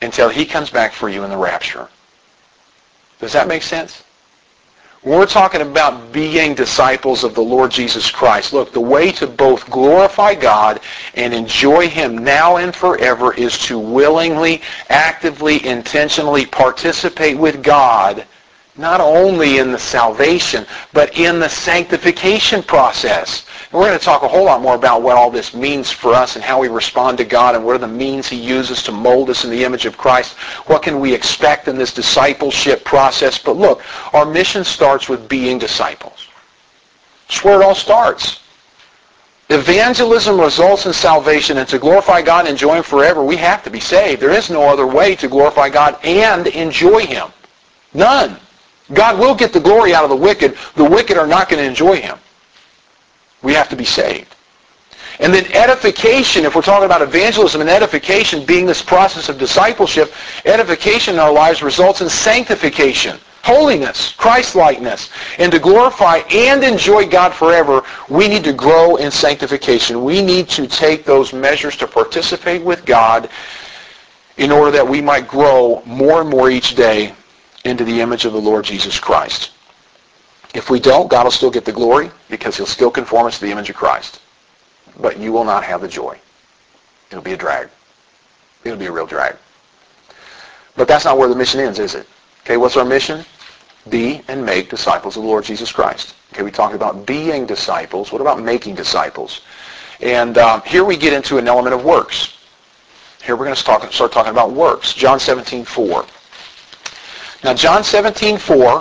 until he comes back for you in the rapture. Does that make sense? When we're talking about being disciples of the Lord Jesus Christ, look, the way to both glorify God and enjoy him now and forever is to willingly, actively, intentionally participate with God, not only in the salvation, but in the sanctification process. And we're going to talk a whole lot more about what all this means for us and how we respond to God and what are the means he uses to mold us in the image of Christ. What can we expect in this discipleship process? But look, our mission starts with being disciples. That's where it all starts. Evangelism results in salvation, and to glorify God and enjoy him forever, we have to be saved. There is no other way to glorify God and enjoy him. None. God will get the glory out of the wicked. The wicked are not going to enjoy him. We have to be saved. And then edification, if we're talking about evangelism and edification being this process of discipleship, edification in our lives results in sanctification, holiness, Christ-likeness. And to glorify and enjoy God forever, we need to grow in sanctification. We need to take those measures to participate with God in order that we might grow more and more each day into the image of the Lord Jesus Christ. If we don't, God will still get the glory because he'll still conform us to the image of Christ. But you will not have the joy. It'll be a drag. It'll be a real drag. But that's not where the mission ends, is it? Okay, what's our mission? Be and make disciples of the Lord Jesus Christ. Okay, we talked about being disciples. What about making disciples? And here we get into an element of works. Here we're going to start talking about works. John 17:4. Now, John 17:4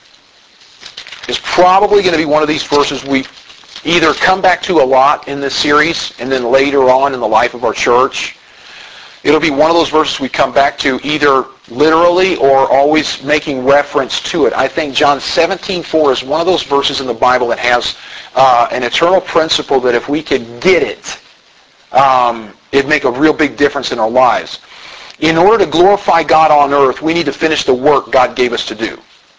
is probably going to be one of these verses we either come back to a lot in this series and then later on in the life of our church. It'll be one of those verses we come back to either literally or always making reference to it. I think John 17:4 is one of those verses in the Bible that has an eternal principle that if we could get it, it'd make a real big difference in our lives. In order to glorify God on earth, we need to finish the work God gave us to do.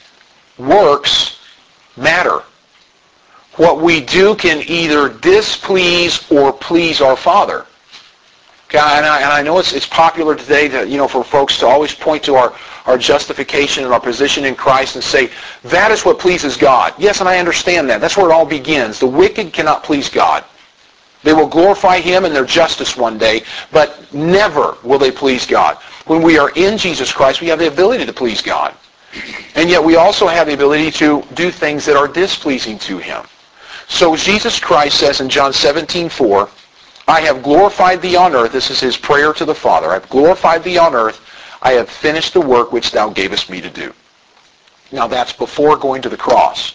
Works matter. What we do can either displease or please our Father. Okay, and I know it's popular today to, for folks to always point to our justification and our position in Christ and say, that is what pleases God. Yes, and I understand that. That's where it all begins. The wicked cannot please God. They will glorify him in their justice one day, but never will they please God. When we are in Jesus Christ, we have the ability to please God. And yet we also have the ability to do things that are displeasing to him. So Jesus Christ says in John 17:4, I have glorified thee on earth. This is his prayer to the Father. I have glorified thee on earth. I have finished the work which thou gavest me to do. Now that's before going to the cross.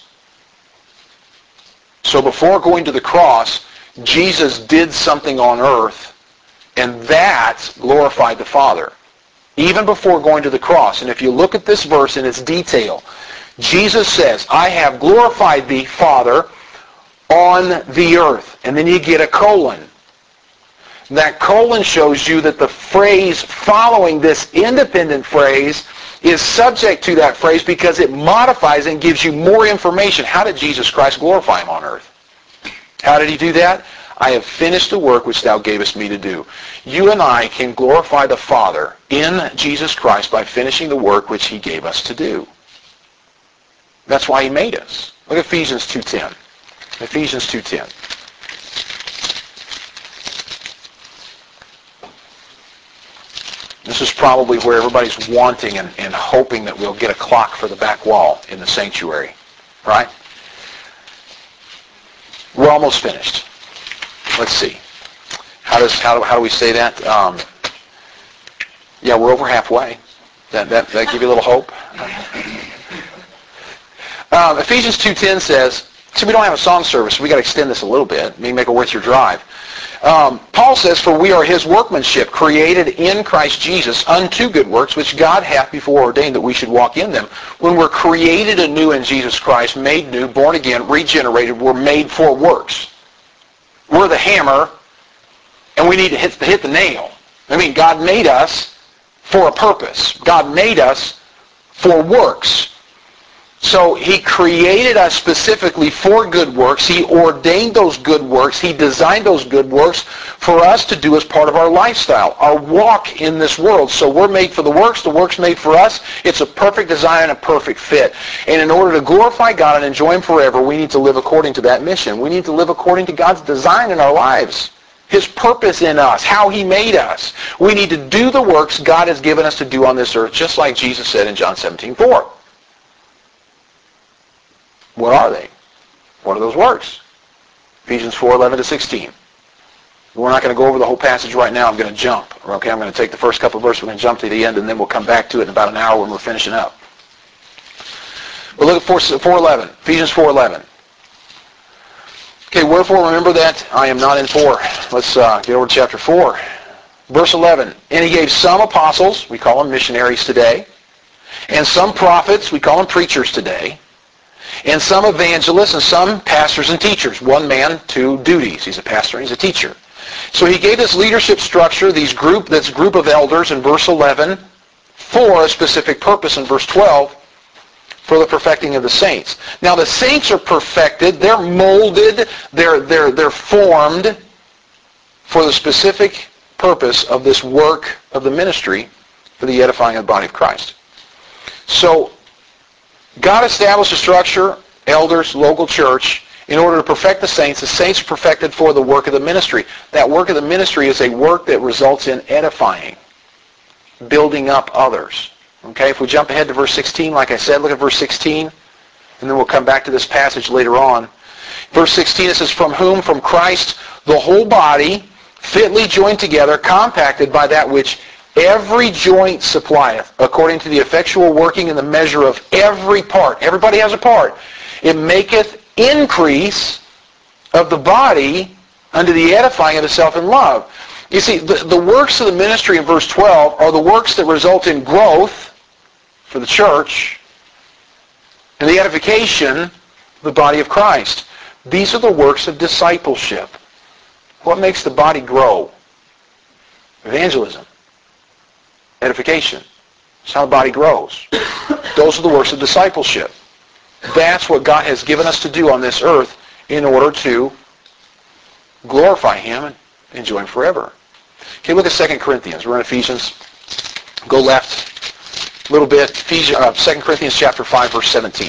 So before going to the cross, Jesus did something on earth, and that glorified the Father, even before going to the cross. And if you look at this verse in its detail, Jesus says, I have glorified thee, Father, on the earth. And then you get a colon. That colon shows you that the phrase following this independent phrase is subject to that phrase because it modifies and gives you more information. How did Jesus Christ glorify him on earth? How did he do that? I have finished the work which thou gavest me to do. You and I can glorify the Father in Jesus Christ by finishing the work which he gave us to do. That's why he made us. Look at Ephesians 2:10. Ephesians 2:10. This is probably where everybody's wanting and hoping that we'll get a clock for the back wall in the sanctuary. Right? We're almost finished. Let's see. How do we say that? Yeah, we're over halfway. That give you a little hope? Ephesians 2:10 says, see, we don't have a song service, so we got to extend this a little bit. Maybe make it worth your drive. Paul says, for we are his workmanship, created in Christ Jesus unto good works, which God hath before ordained that we should walk in them. When we're created anew in Jesus Christ, made new, born again, regenerated, we're made for works. We're the hammer, and we need to hit the nail. I mean, God made us for a purpose. God made us for works. So he created us specifically for good works. He ordained those good works. He designed those good works for us to do as part of our lifestyle, our walk in this world. So we're made for the work's made for us. It's a perfect design and a perfect fit. And in order to glorify God and enjoy Him forever, we need to live according to that mission. We need to live according to God's design in our lives, His purpose in us, how He made us. We need to do the works God has given us to do on this earth, just like Jesus said in John 17:4. What are they? What are those works? Ephesians 4:11-16. We're not going to go over the whole passage right now. I'm going to jump. Okay, I'm going to take the first couple of verses. We're going to jump to the end, and then we'll come back to it in about an hour when we're finishing up. But look at 4:11. Ephesians 4:11. Okay, wherefore remember that I am not in 4. Let's get over to chapter 4. Verse 11. And He gave some apostles, we call them missionaries today, and some prophets, we call them preachers today, and some evangelists, and some pastors and teachers. One man, two duties. He's a pastor and he's a teacher. So He gave this leadership structure, this group of elders in verse 11, for a specific purpose in verse 12, for the perfecting of the saints. Now the saints are perfected, they're molded, they're formed for the specific purpose of this work of the ministry for the edifying of the body of Christ. So God established a structure, elders, local church, in order to perfect the saints. The saints are perfected for the work of the ministry. That work of the ministry is a work that results in edifying, building up others. Okay, if we jump ahead to verse 16, like I said, look at verse 16, and then we'll come back to this passage later on. Verse 16, it says, from whom, from Christ, the whole body, fitly joined together, compacted by that which every joint supplieth, according to the effectual working in the measure of every part. Everybody has a part. It maketh increase of the body unto the edifying of itself in love. You see, the works of the ministry in verse 12 are the works that result in growth for the church and the edification of the body of Christ. These are the works of discipleship. What makes the body grow? Evangelism. Edification. That's how the body grows. Those are the works of discipleship. That's what God has given us to do on this earth in order to glorify Him and enjoy Him forever. Okay, look at 2 Corinthians. We're in Ephesians. Go left a little bit. 2 Corinthians chapter 5, verse 17.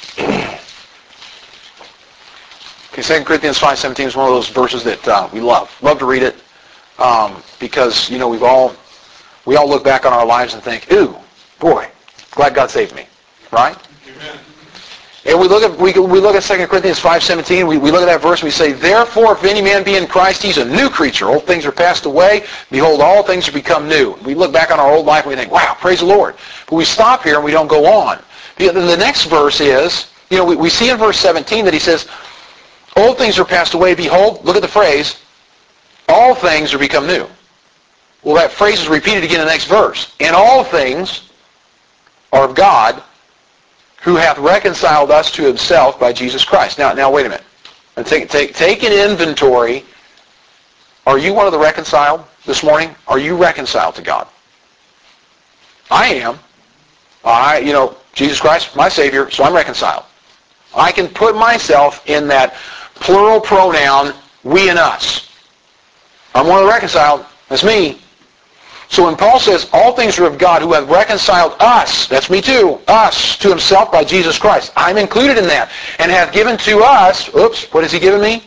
Okay, 2 Corinthians 5:17 is one of those verses that we love. Love to read it because, you know, we all look back on our lives and think, ooh, boy, glad God saved me. Right? Amen. And we look at 2 Corinthians 5:17. We look at that verse and we say, therefore, if any man be in Christ, he's a new creature. Old things are passed away. Behold, all things are become new. We look back on our old life and we think, wow, praise the Lord. But we stop here and we don't go on. The next verse is, you know, we see in verse 17 that he says, old things are passed away. Behold, look at the phrase, all things are become new. Well, that phrase is repeated again in the next verse. And all things are of God, who hath reconciled us to Himself by Jesus Christ. Now wait a minute. And take an inventory. Are you one of the reconciled this morning? Are you reconciled to God? I am. Jesus Christ, my Savior, so I'm reconciled. I can put myself in that plural pronoun, we and us. I'm one of the reconciled. That's me. So when Paul says, all things are of God who have reconciled us, that's me too, us to Himself by Jesus Christ. I'm included in that. And hath given to us, what has He given me?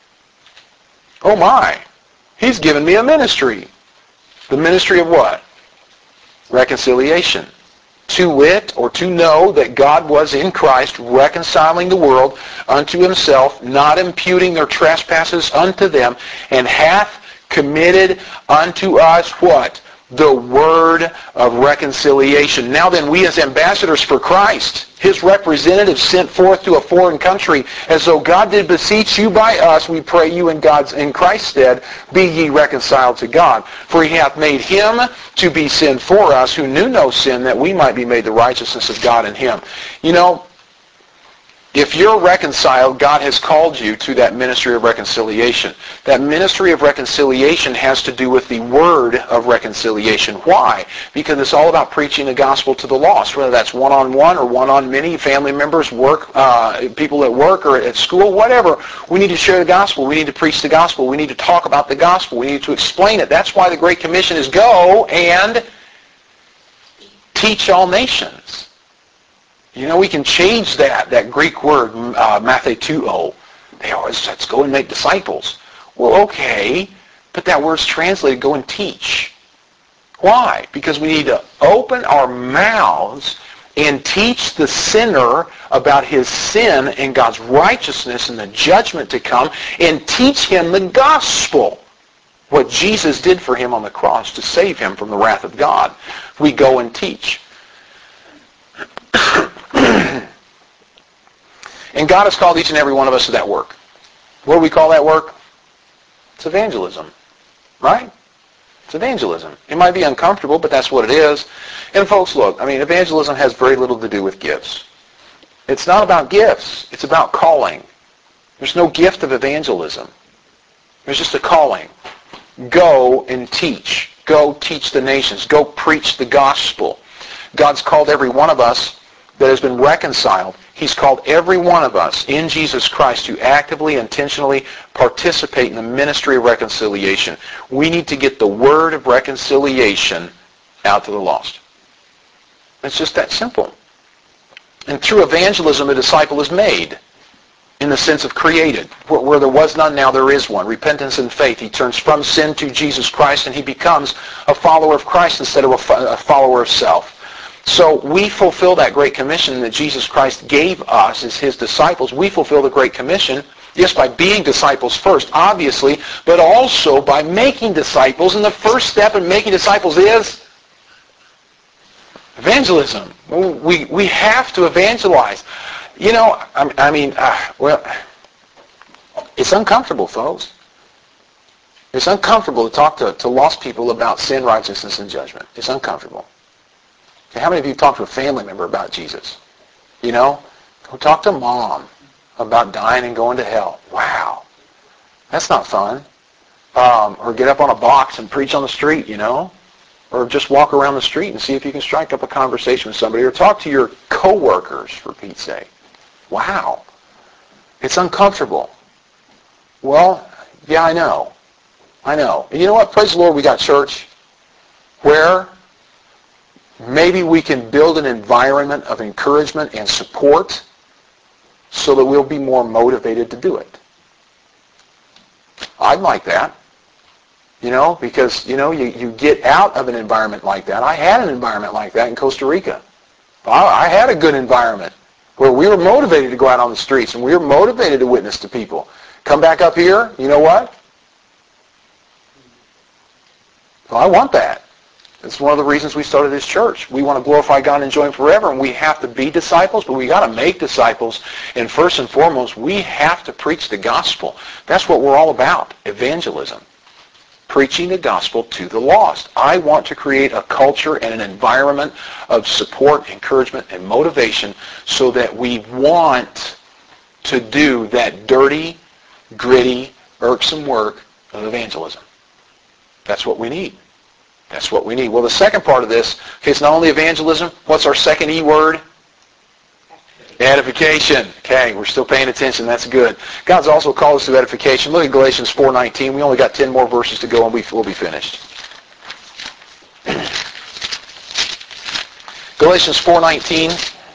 Oh my. He's given me a ministry. The ministry of what? Reconciliation. To wit, or to know that God was in Christ reconciling the world unto Himself, not imputing their trespasses unto them, and hath committed unto us what? The word of reconciliation. Now then, we as ambassadors for Christ, His representatives sent forth to a foreign country, as though God did beseech you by us, we pray you in Christ's stead, be ye reconciled to God. For He hath made Him to be sin for us, who knew no sin, that we might be made the righteousness of God in Him. You know, If you're reconciled, God has called you to that ministry of reconciliation. That ministry of reconciliation has to do with the word of reconciliation. Why? Because it's all about preaching the gospel to the lost, whether that's one-on-one or one-on-many, family members, work, people at work or at school, whatever. We need to share the gospel. We need to preach the gospel. We need to talk about the gospel. We need to explain it. That's why the Great Commission is go and teach all nations. You know, we can change that Greek word, mathetuo. They always, let's go and make disciples. Well, okay, but that word's translated, go and teach. Why? Because we need to open our mouths and teach the sinner about his sin and God's righteousness and the judgment to come, and teach him the gospel, what Jesus did for him on the cross to save him from the wrath of God. We go and teach. And God has called each and every one of us to that work. What do we call that work? It's evangelism, right? It's evangelism. It might be uncomfortable, but that's what it is. And folks, look, I mean, evangelism has very little to do with gifts. It's not about gifts. It's about calling. There's no gift of evangelism. There's just a calling. Go and teach. Go teach the nations. Go preach the gospel. God's called every one of us that has been reconciled. He's called every one of us in Jesus Christ to actively, intentionally participate in the ministry of reconciliation. We need to get the word of reconciliation out to the lost. It's just that simple. And through evangelism, a disciple is made in the sense of created. Where there was none, now there is one. Repentance and faith. He turns from sin to Jesus Christ, and he becomes a follower of Christ instead of a follower of self. So we fulfill that Great Commission that Jesus Christ gave us as his disciples. We fulfill the Great Commission, yes, by being disciples first, obviously, but also by making disciples. And the first step in making disciples is evangelism. We have to evangelize. You know, well, it's uncomfortable, folks. It's uncomfortable to talk to lost people about sin, righteousness, and judgment. It's uncomfortable. Okay, how many of you talked to a family member about Jesus? You know, go talk to mom about dying and going to hell. Wow, that's not fun. Or get up on a box and preach on the street, you know. Or just walk around the street and see if you can strike up a conversation with somebody. Or talk to your coworkers, for Pete's sake. Wow, it's uncomfortable. Well, yeah, I know. And you know what? Praise the Lord, we got church where maybe we can build an environment of encouragement and support so that we'll be more motivated to do it. I'd like that. You know, because, you know, you get out of an environment like that. I had an environment like that in Costa Rica. I had a good environment where we were motivated to go out on the streets and we were motivated to witness to people. Come back up here, you know what? Well, I want that. It's one of the reasons we started this church. We want to glorify God and enjoy him forever, and we have to be disciples, but we got to make disciples. And first and foremost, we have to preach the gospel. That's what we're all about, evangelism. Preaching the gospel to the lost. I want to create a culture and an environment of support, encouragement, and motivation so that we want to do that dirty, gritty, irksome work of evangelism. That's what we need. That's what we need. Well, the second part of this, okay, it's not only evangelism. What's our second E word? Edification. Okay, we're still paying attention. That's good. God's also called us to edification. Look at Galatians 4:19. We only got 10 more verses to go and we'll be finished. Galatians 4:19.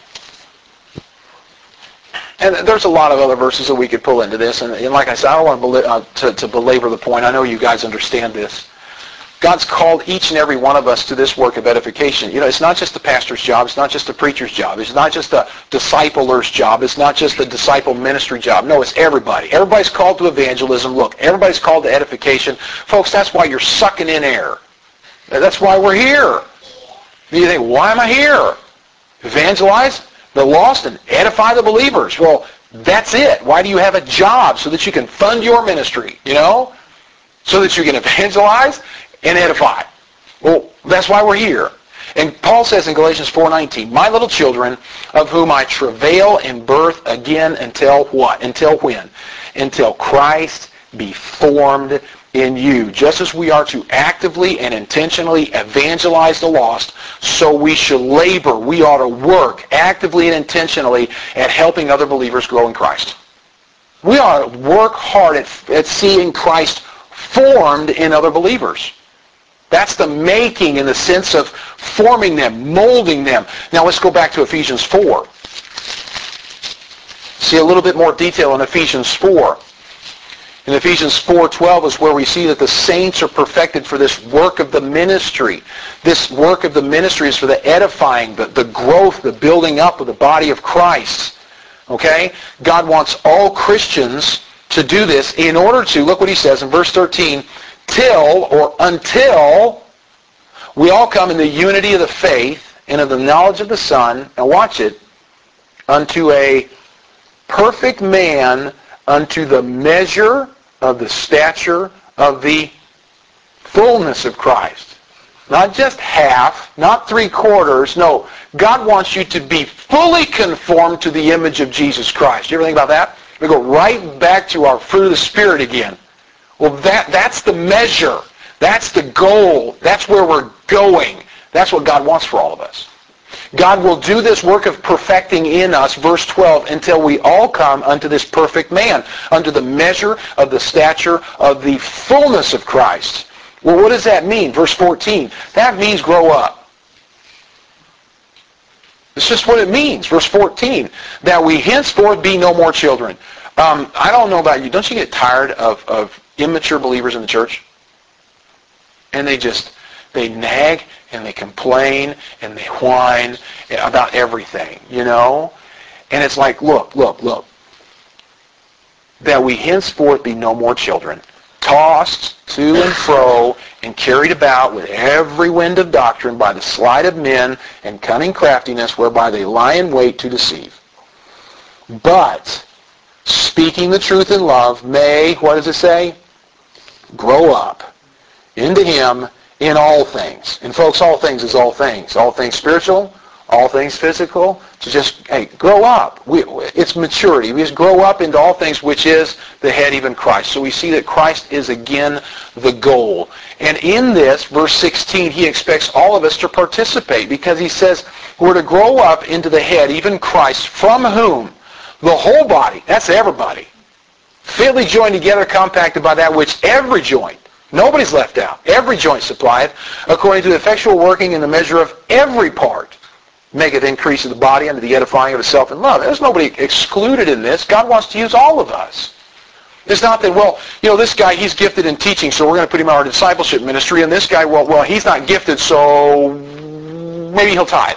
And there's a lot of other verses that we could pull into this. And like I said, I don't want to belabor the point. I know you guys understand this. God's called each and every one of us to this work of edification. You know, it's not just the pastor's job. It's not just the preacher's job. It's not just the discipler's job. It's not just the disciple ministry job. No, it's everybody. Everybody's called to evangelism. Look, everybody's called to edification. Folks, that's why you're sucking in air. That's why we're here. You think, why am I here? Evangelize the lost and edify the believers. Well, that's it. Why do you have a job? So that you can fund your ministry, you know? So that you can evangelize and edify. Well, that's why we're here. And Paul says in Galatians 4:19, my little children, of whom I travail in birth again until what? Until when? Until Christ be formed in you. Just as we are to actively and intentionally evangelize the lost, so we should labor, we ought to work actively and intentionally at helping other believers grow in Christ. We ought to work hard at seeing Christ formed in other believers. That's the making in the sense of forming them, molding them. Now let's go back to Ephesians 4. See a little bit more detail in Ephesians 4. In Ephesians 4:12 is where we see that the saints are perfected for this work of the ministry. This work of the ministry is for the edifying, the growth, the building up of the body of Christ. Okay? God wants all Christians to do this in order to, look what he says in verse 13, till or until we all come in the unity of the faith and of the knowledge of the Son, and watch it, unto a perfect man, unto the measure of the stature of the fullness of Christ. Not just half, not 3/4. No, God wants you to be fully conformed to the image of Jesus Christ. You ever think about that? We go right back to our fruit of the Spirit again. Well, that's the measure. That's the goal. That's where we're going. That's what God wants for all of us. God will do this work of perfecting in us, verse 12, until we all come unto this perfect man, unto the measure of the stature of the fullness of Christ. Well, what does that mean? Verse 14. That means grow up. It's just what it means. Verse 14. That we henceforth be no more children. I don't know about you. Don't you get tired of immature believers in the church? And they nag and they complain and they whine about everything, you know? And it's like, look. That we henceforth be no more children, tossed to and fro and carried about with every wind of doctrine by the sleight of men and cunning craftiness whereby they lie in wait to deceive. But speaking the truth in love may, what does it say? Grow up into him in all things. And folks, all things is all things. All things spiritual, all things physical. To just, hey, grow up. It's maturity. We just grow up into all things, which is the head, even Christ. So we see that Christ is again the goal. And in this, verse 16, he expects all of us to participate because he says we're to grow up into the head, even Christ, from whom the whole body, that's everybody, fitly joined together, compacted by that which every joint, nobody's left out, every joint supplieth, according to the effectual working in the measure of every part, maketh increase of the body unto the edifying of itself in love. There's nobody excluded in this. God wants to use all of us. It's not that, well, you know, this guy, he's gifted in teaching, so we're going to put him in our discipleship ministry, and this guy, well, he's not gifted, so maybe he'll tithe.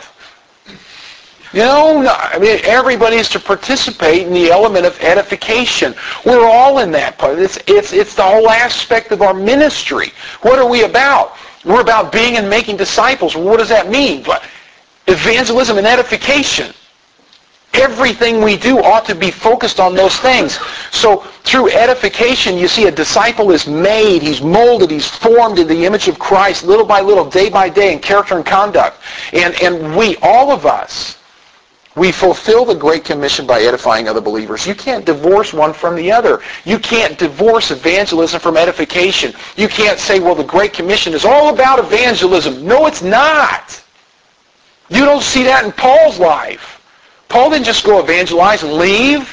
You know, no, I mean, everybody is to participate in the element of edification. We're all in that part. It's the whole aspect of our ministry. What are we about? We're about being and making disciples. Well, what does that mean? Evangelism and edification. Everything we do ought to be focused on those things. So through edification, you see a disciple is made, he's molded, he's formed in the image of Christ little by little, day by day, in character and conduct. And we, all of us, we fulfill the Great Commission by edifying other believers. You can't divorce one from the other. You can't divorce evangelism from edification. You can't say, well, the Great Commission is all about evangelism. No, it's not. You don't see that in Paul's life. Paul didn't just go evangelize and leave.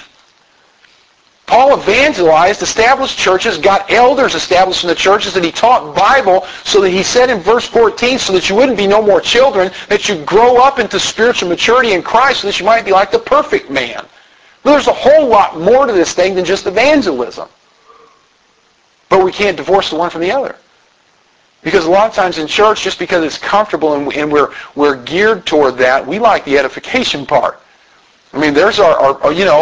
Paul evangelized, established churches, got elders established in the churches, and he taught Bible so that he said in verse 14, so that you wouldn't be no more children, that you grow up into spiritual maturity in Christ so that you might be like the perfect man. Well, there's a whole lot more to this thing than just evangelism. But we can't divorce the one from the other. Because a lot of times in church, just because it's comfortable and we're geared toward that, we like the edification part. I mean, there's our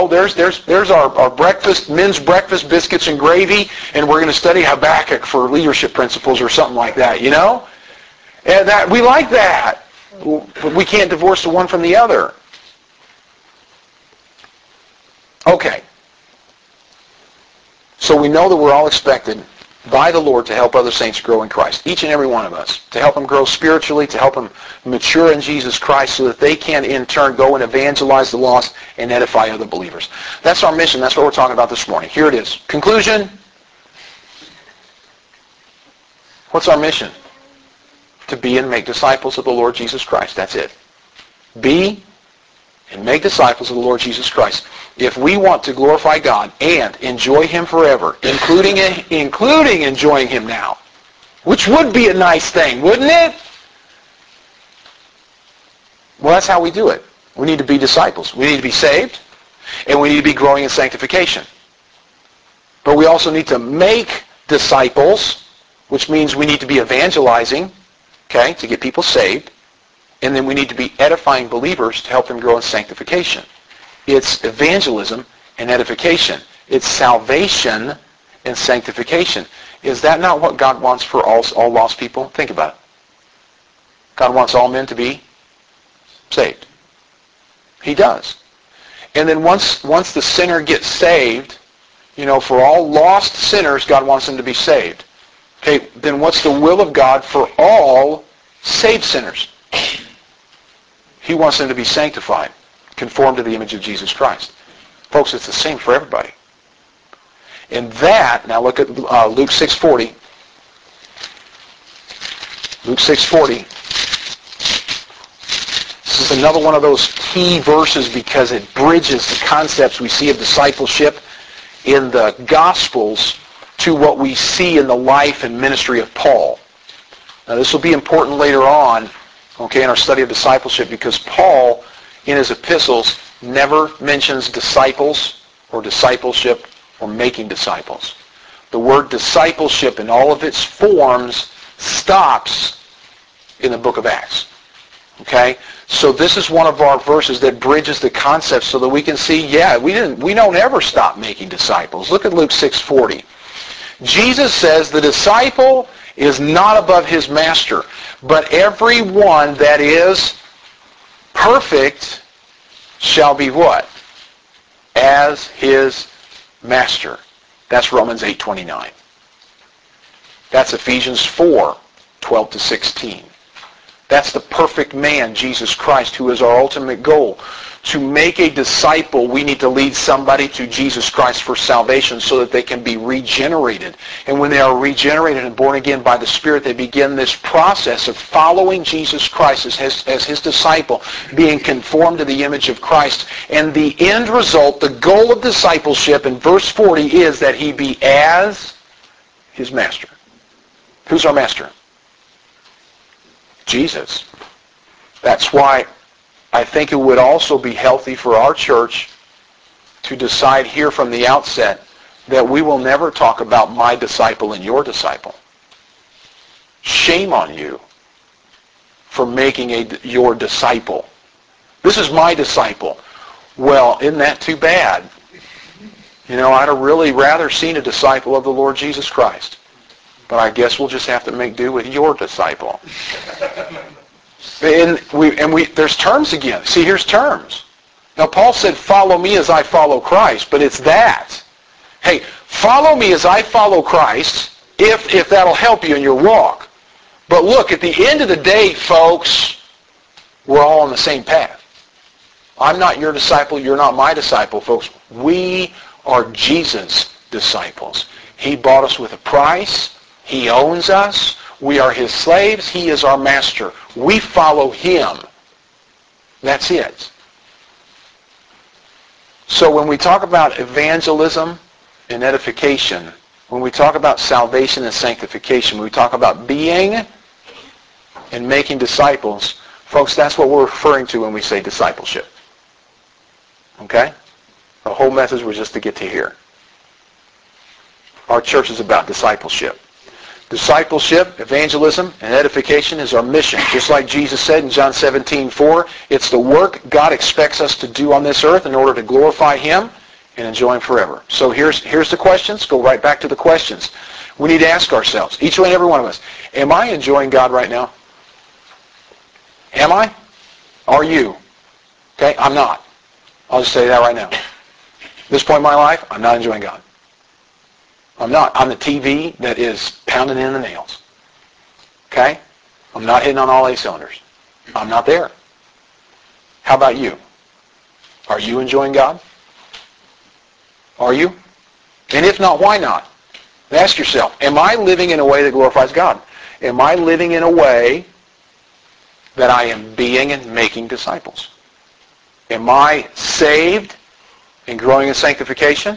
breakfast, men's breakfast, biscuits and gravy, and we're going to study Habakkuk for leadership principles or something like that, you know? And that we like that. But we can't divorce the one from the other. Okay. So we know that we're all expected by the Lord to help other saints grow in Christ. Each and every one of us. To help them grow spiritually, to help them mature in Jesus Christ so that they can in turn go and evangelize the lost and edify other believers. That's our mission. That's what we're talking about this morning. Here it is. Conclusion. What's our mission? To be and make disciples of the Lord Jesus Christ. That's it. Be and make disciples of the Lord Jesus Christ. If we want to glorify God and enjoy Him forever, including enjoying Him now, which would be a nice thing, wouldn't it? Well, that's how we do it. We need to be disciples. We need to be saved, and we need to be growing in sanctification. But we also need to make disciples, which means we need to be evangelizing, okay, to get people saved. And then we need to be edifying believers to help them grow in sanctification. It's evangelism and edification. It's salvation and sanctification. Is that not what God wants for all lost people? Think about it. God wants all men to be saved. He does. And then once the sinner gets saved, for all lost sinners, God wants them to be saved. Okay, then what's the will of God for all saved sinners? He wants them to be sanctified, conformed to the image of Jesus Christ. Folks, it's the same for everybody. And that, now look at Luke 6:40. Luke 6:40. This is another one of those key verses because it bridges the concepts we see of discipleship in the Gospels to what we see in the life and ministry of Paul. Now this will be important later on, in our study of discipleship, because Paul, in his epistles, never mentions disciples or discipleship or making disciples. The word discipleship in all of its forms stops in the book of Acts. Okay? So this is one of our verses that bridges the concept so that we can see, we don't ever stop making disciples. Look at Luke 6:40. Jesus says the disciple is not above his master, but everyone that is perfect shall be what? As his master. That's Romans 8:29. That's Ephesians 4:12-16. That's the perfect man, Jesus Christ, who is our ultimate goal. To make a disciple, we need to lead somebody to Jesus Christ for salvation so that they can be regenerated. And when they are regenerated and born again by the Spirit, they begin this process of following Jesus Christ as his disciple, being conformed to the image of Christ. And the end result, the goal of discipleship in verse 40 is that he be as his master. Who's our master? Jesus. That's why I think it would also be healthy for our church to decide here from the outset that we will never talk about my disciple and your disciple. Shame on you for making your disciple. This is my disciple. Well, isn't that too bad? I'd have really rather seen a disciple of the Lord Jesus Christ. But I guess we'll just have to make do with your disciple. And there's terms again. See, here's terms. Now, Paul said, follow me as I follow Christ, but it's that. Hey, follow me as I follow Christ, if that'll help you in your walk. But look, at the end of the day, folks, we're all on the same path. I'm not your disciple, you're not my disciple, folks. We are Jesus' disciples. He bought us with a price. He owns us. We are his slaves. He is our master. We follow him. That's it. So when we talk about evangelism and edification, when we talk about salvation and sanctification, when we talk about being and making disciples, folks, that's what we're referring to when we say discipleship. Okay? The whole message was just to get to here. Our church is about discipleship. Discipleship, evangelism, and edification is our mission. Just like Jesus said in John 17:4, it's the work God expects us to do on this earth in order to glorify him and enjoy him forever. So here's the questions. Go right back to the questions. We need to ask ourselves, each and every one of us, am I enjoying God right now? Am I? Are you? Okay, I'm not. I'll just say that right now. At this point in my life, I'm not enjoying God. I'm not. I'm the TV that is pounding in the nails. Okay? I'm not hitting on all 8 cylinders. I'm not there. How about you? Are you enjoying God? Are you? And if not, why not? Ask yourself, am I living in a way that glorifies God? Am I living in a way that I am being and making disciples? Am I saved and growing in sanctification?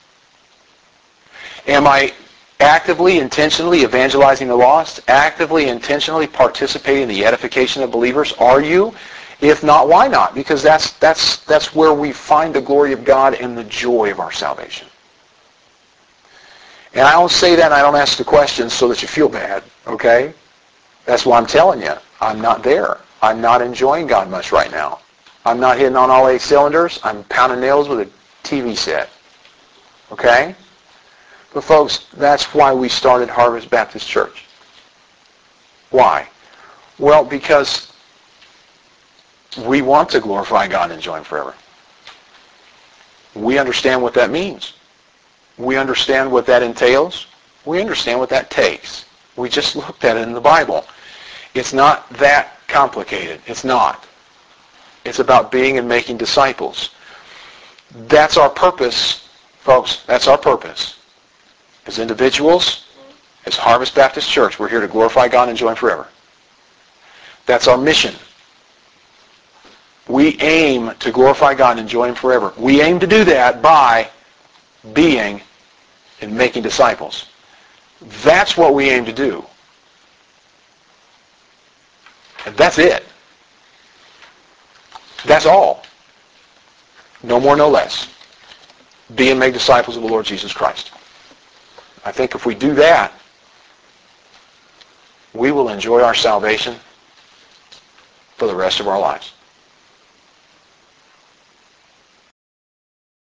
Am I actively, intentionally evangelizing the lost? Actively, intentionally participating in the edification of believers? Are you? If not, why not? Because that's where we find the glory of God and the joy of our salvation. And I don't say that and I don't ask the questions so that you feel bad, okay? That's why I'm telling you. I'm not there. I'm not enjoying God much right now. I'm not hitting on all 8 cylinders. I'm pounding nails with a TV set. Okay? But folks, that's why we started Harvest Baptist Church. Why? Well, because we want to glorify God and enjoy Him forever. We understand what that means. We understand what that entails. We understand what that takes. We just looked at it in the Bible. It's not that complicated. It's not. It's about being and making disciples. That's our purpose, folks. That's our purpose. As individuals, as Harvest Baptist Church, we're here to glorify God and enjoy Him forever. That's our mission. We aim to glorify God and enjoy Him forever. We aim to do that by being and making disciples. That's what we aim to do. And that's it. That's all. No more, no less. Be and make disciples of the Lord Jesus Christ. I think if we do that, we will enjoy our salvation for the rest of our lives.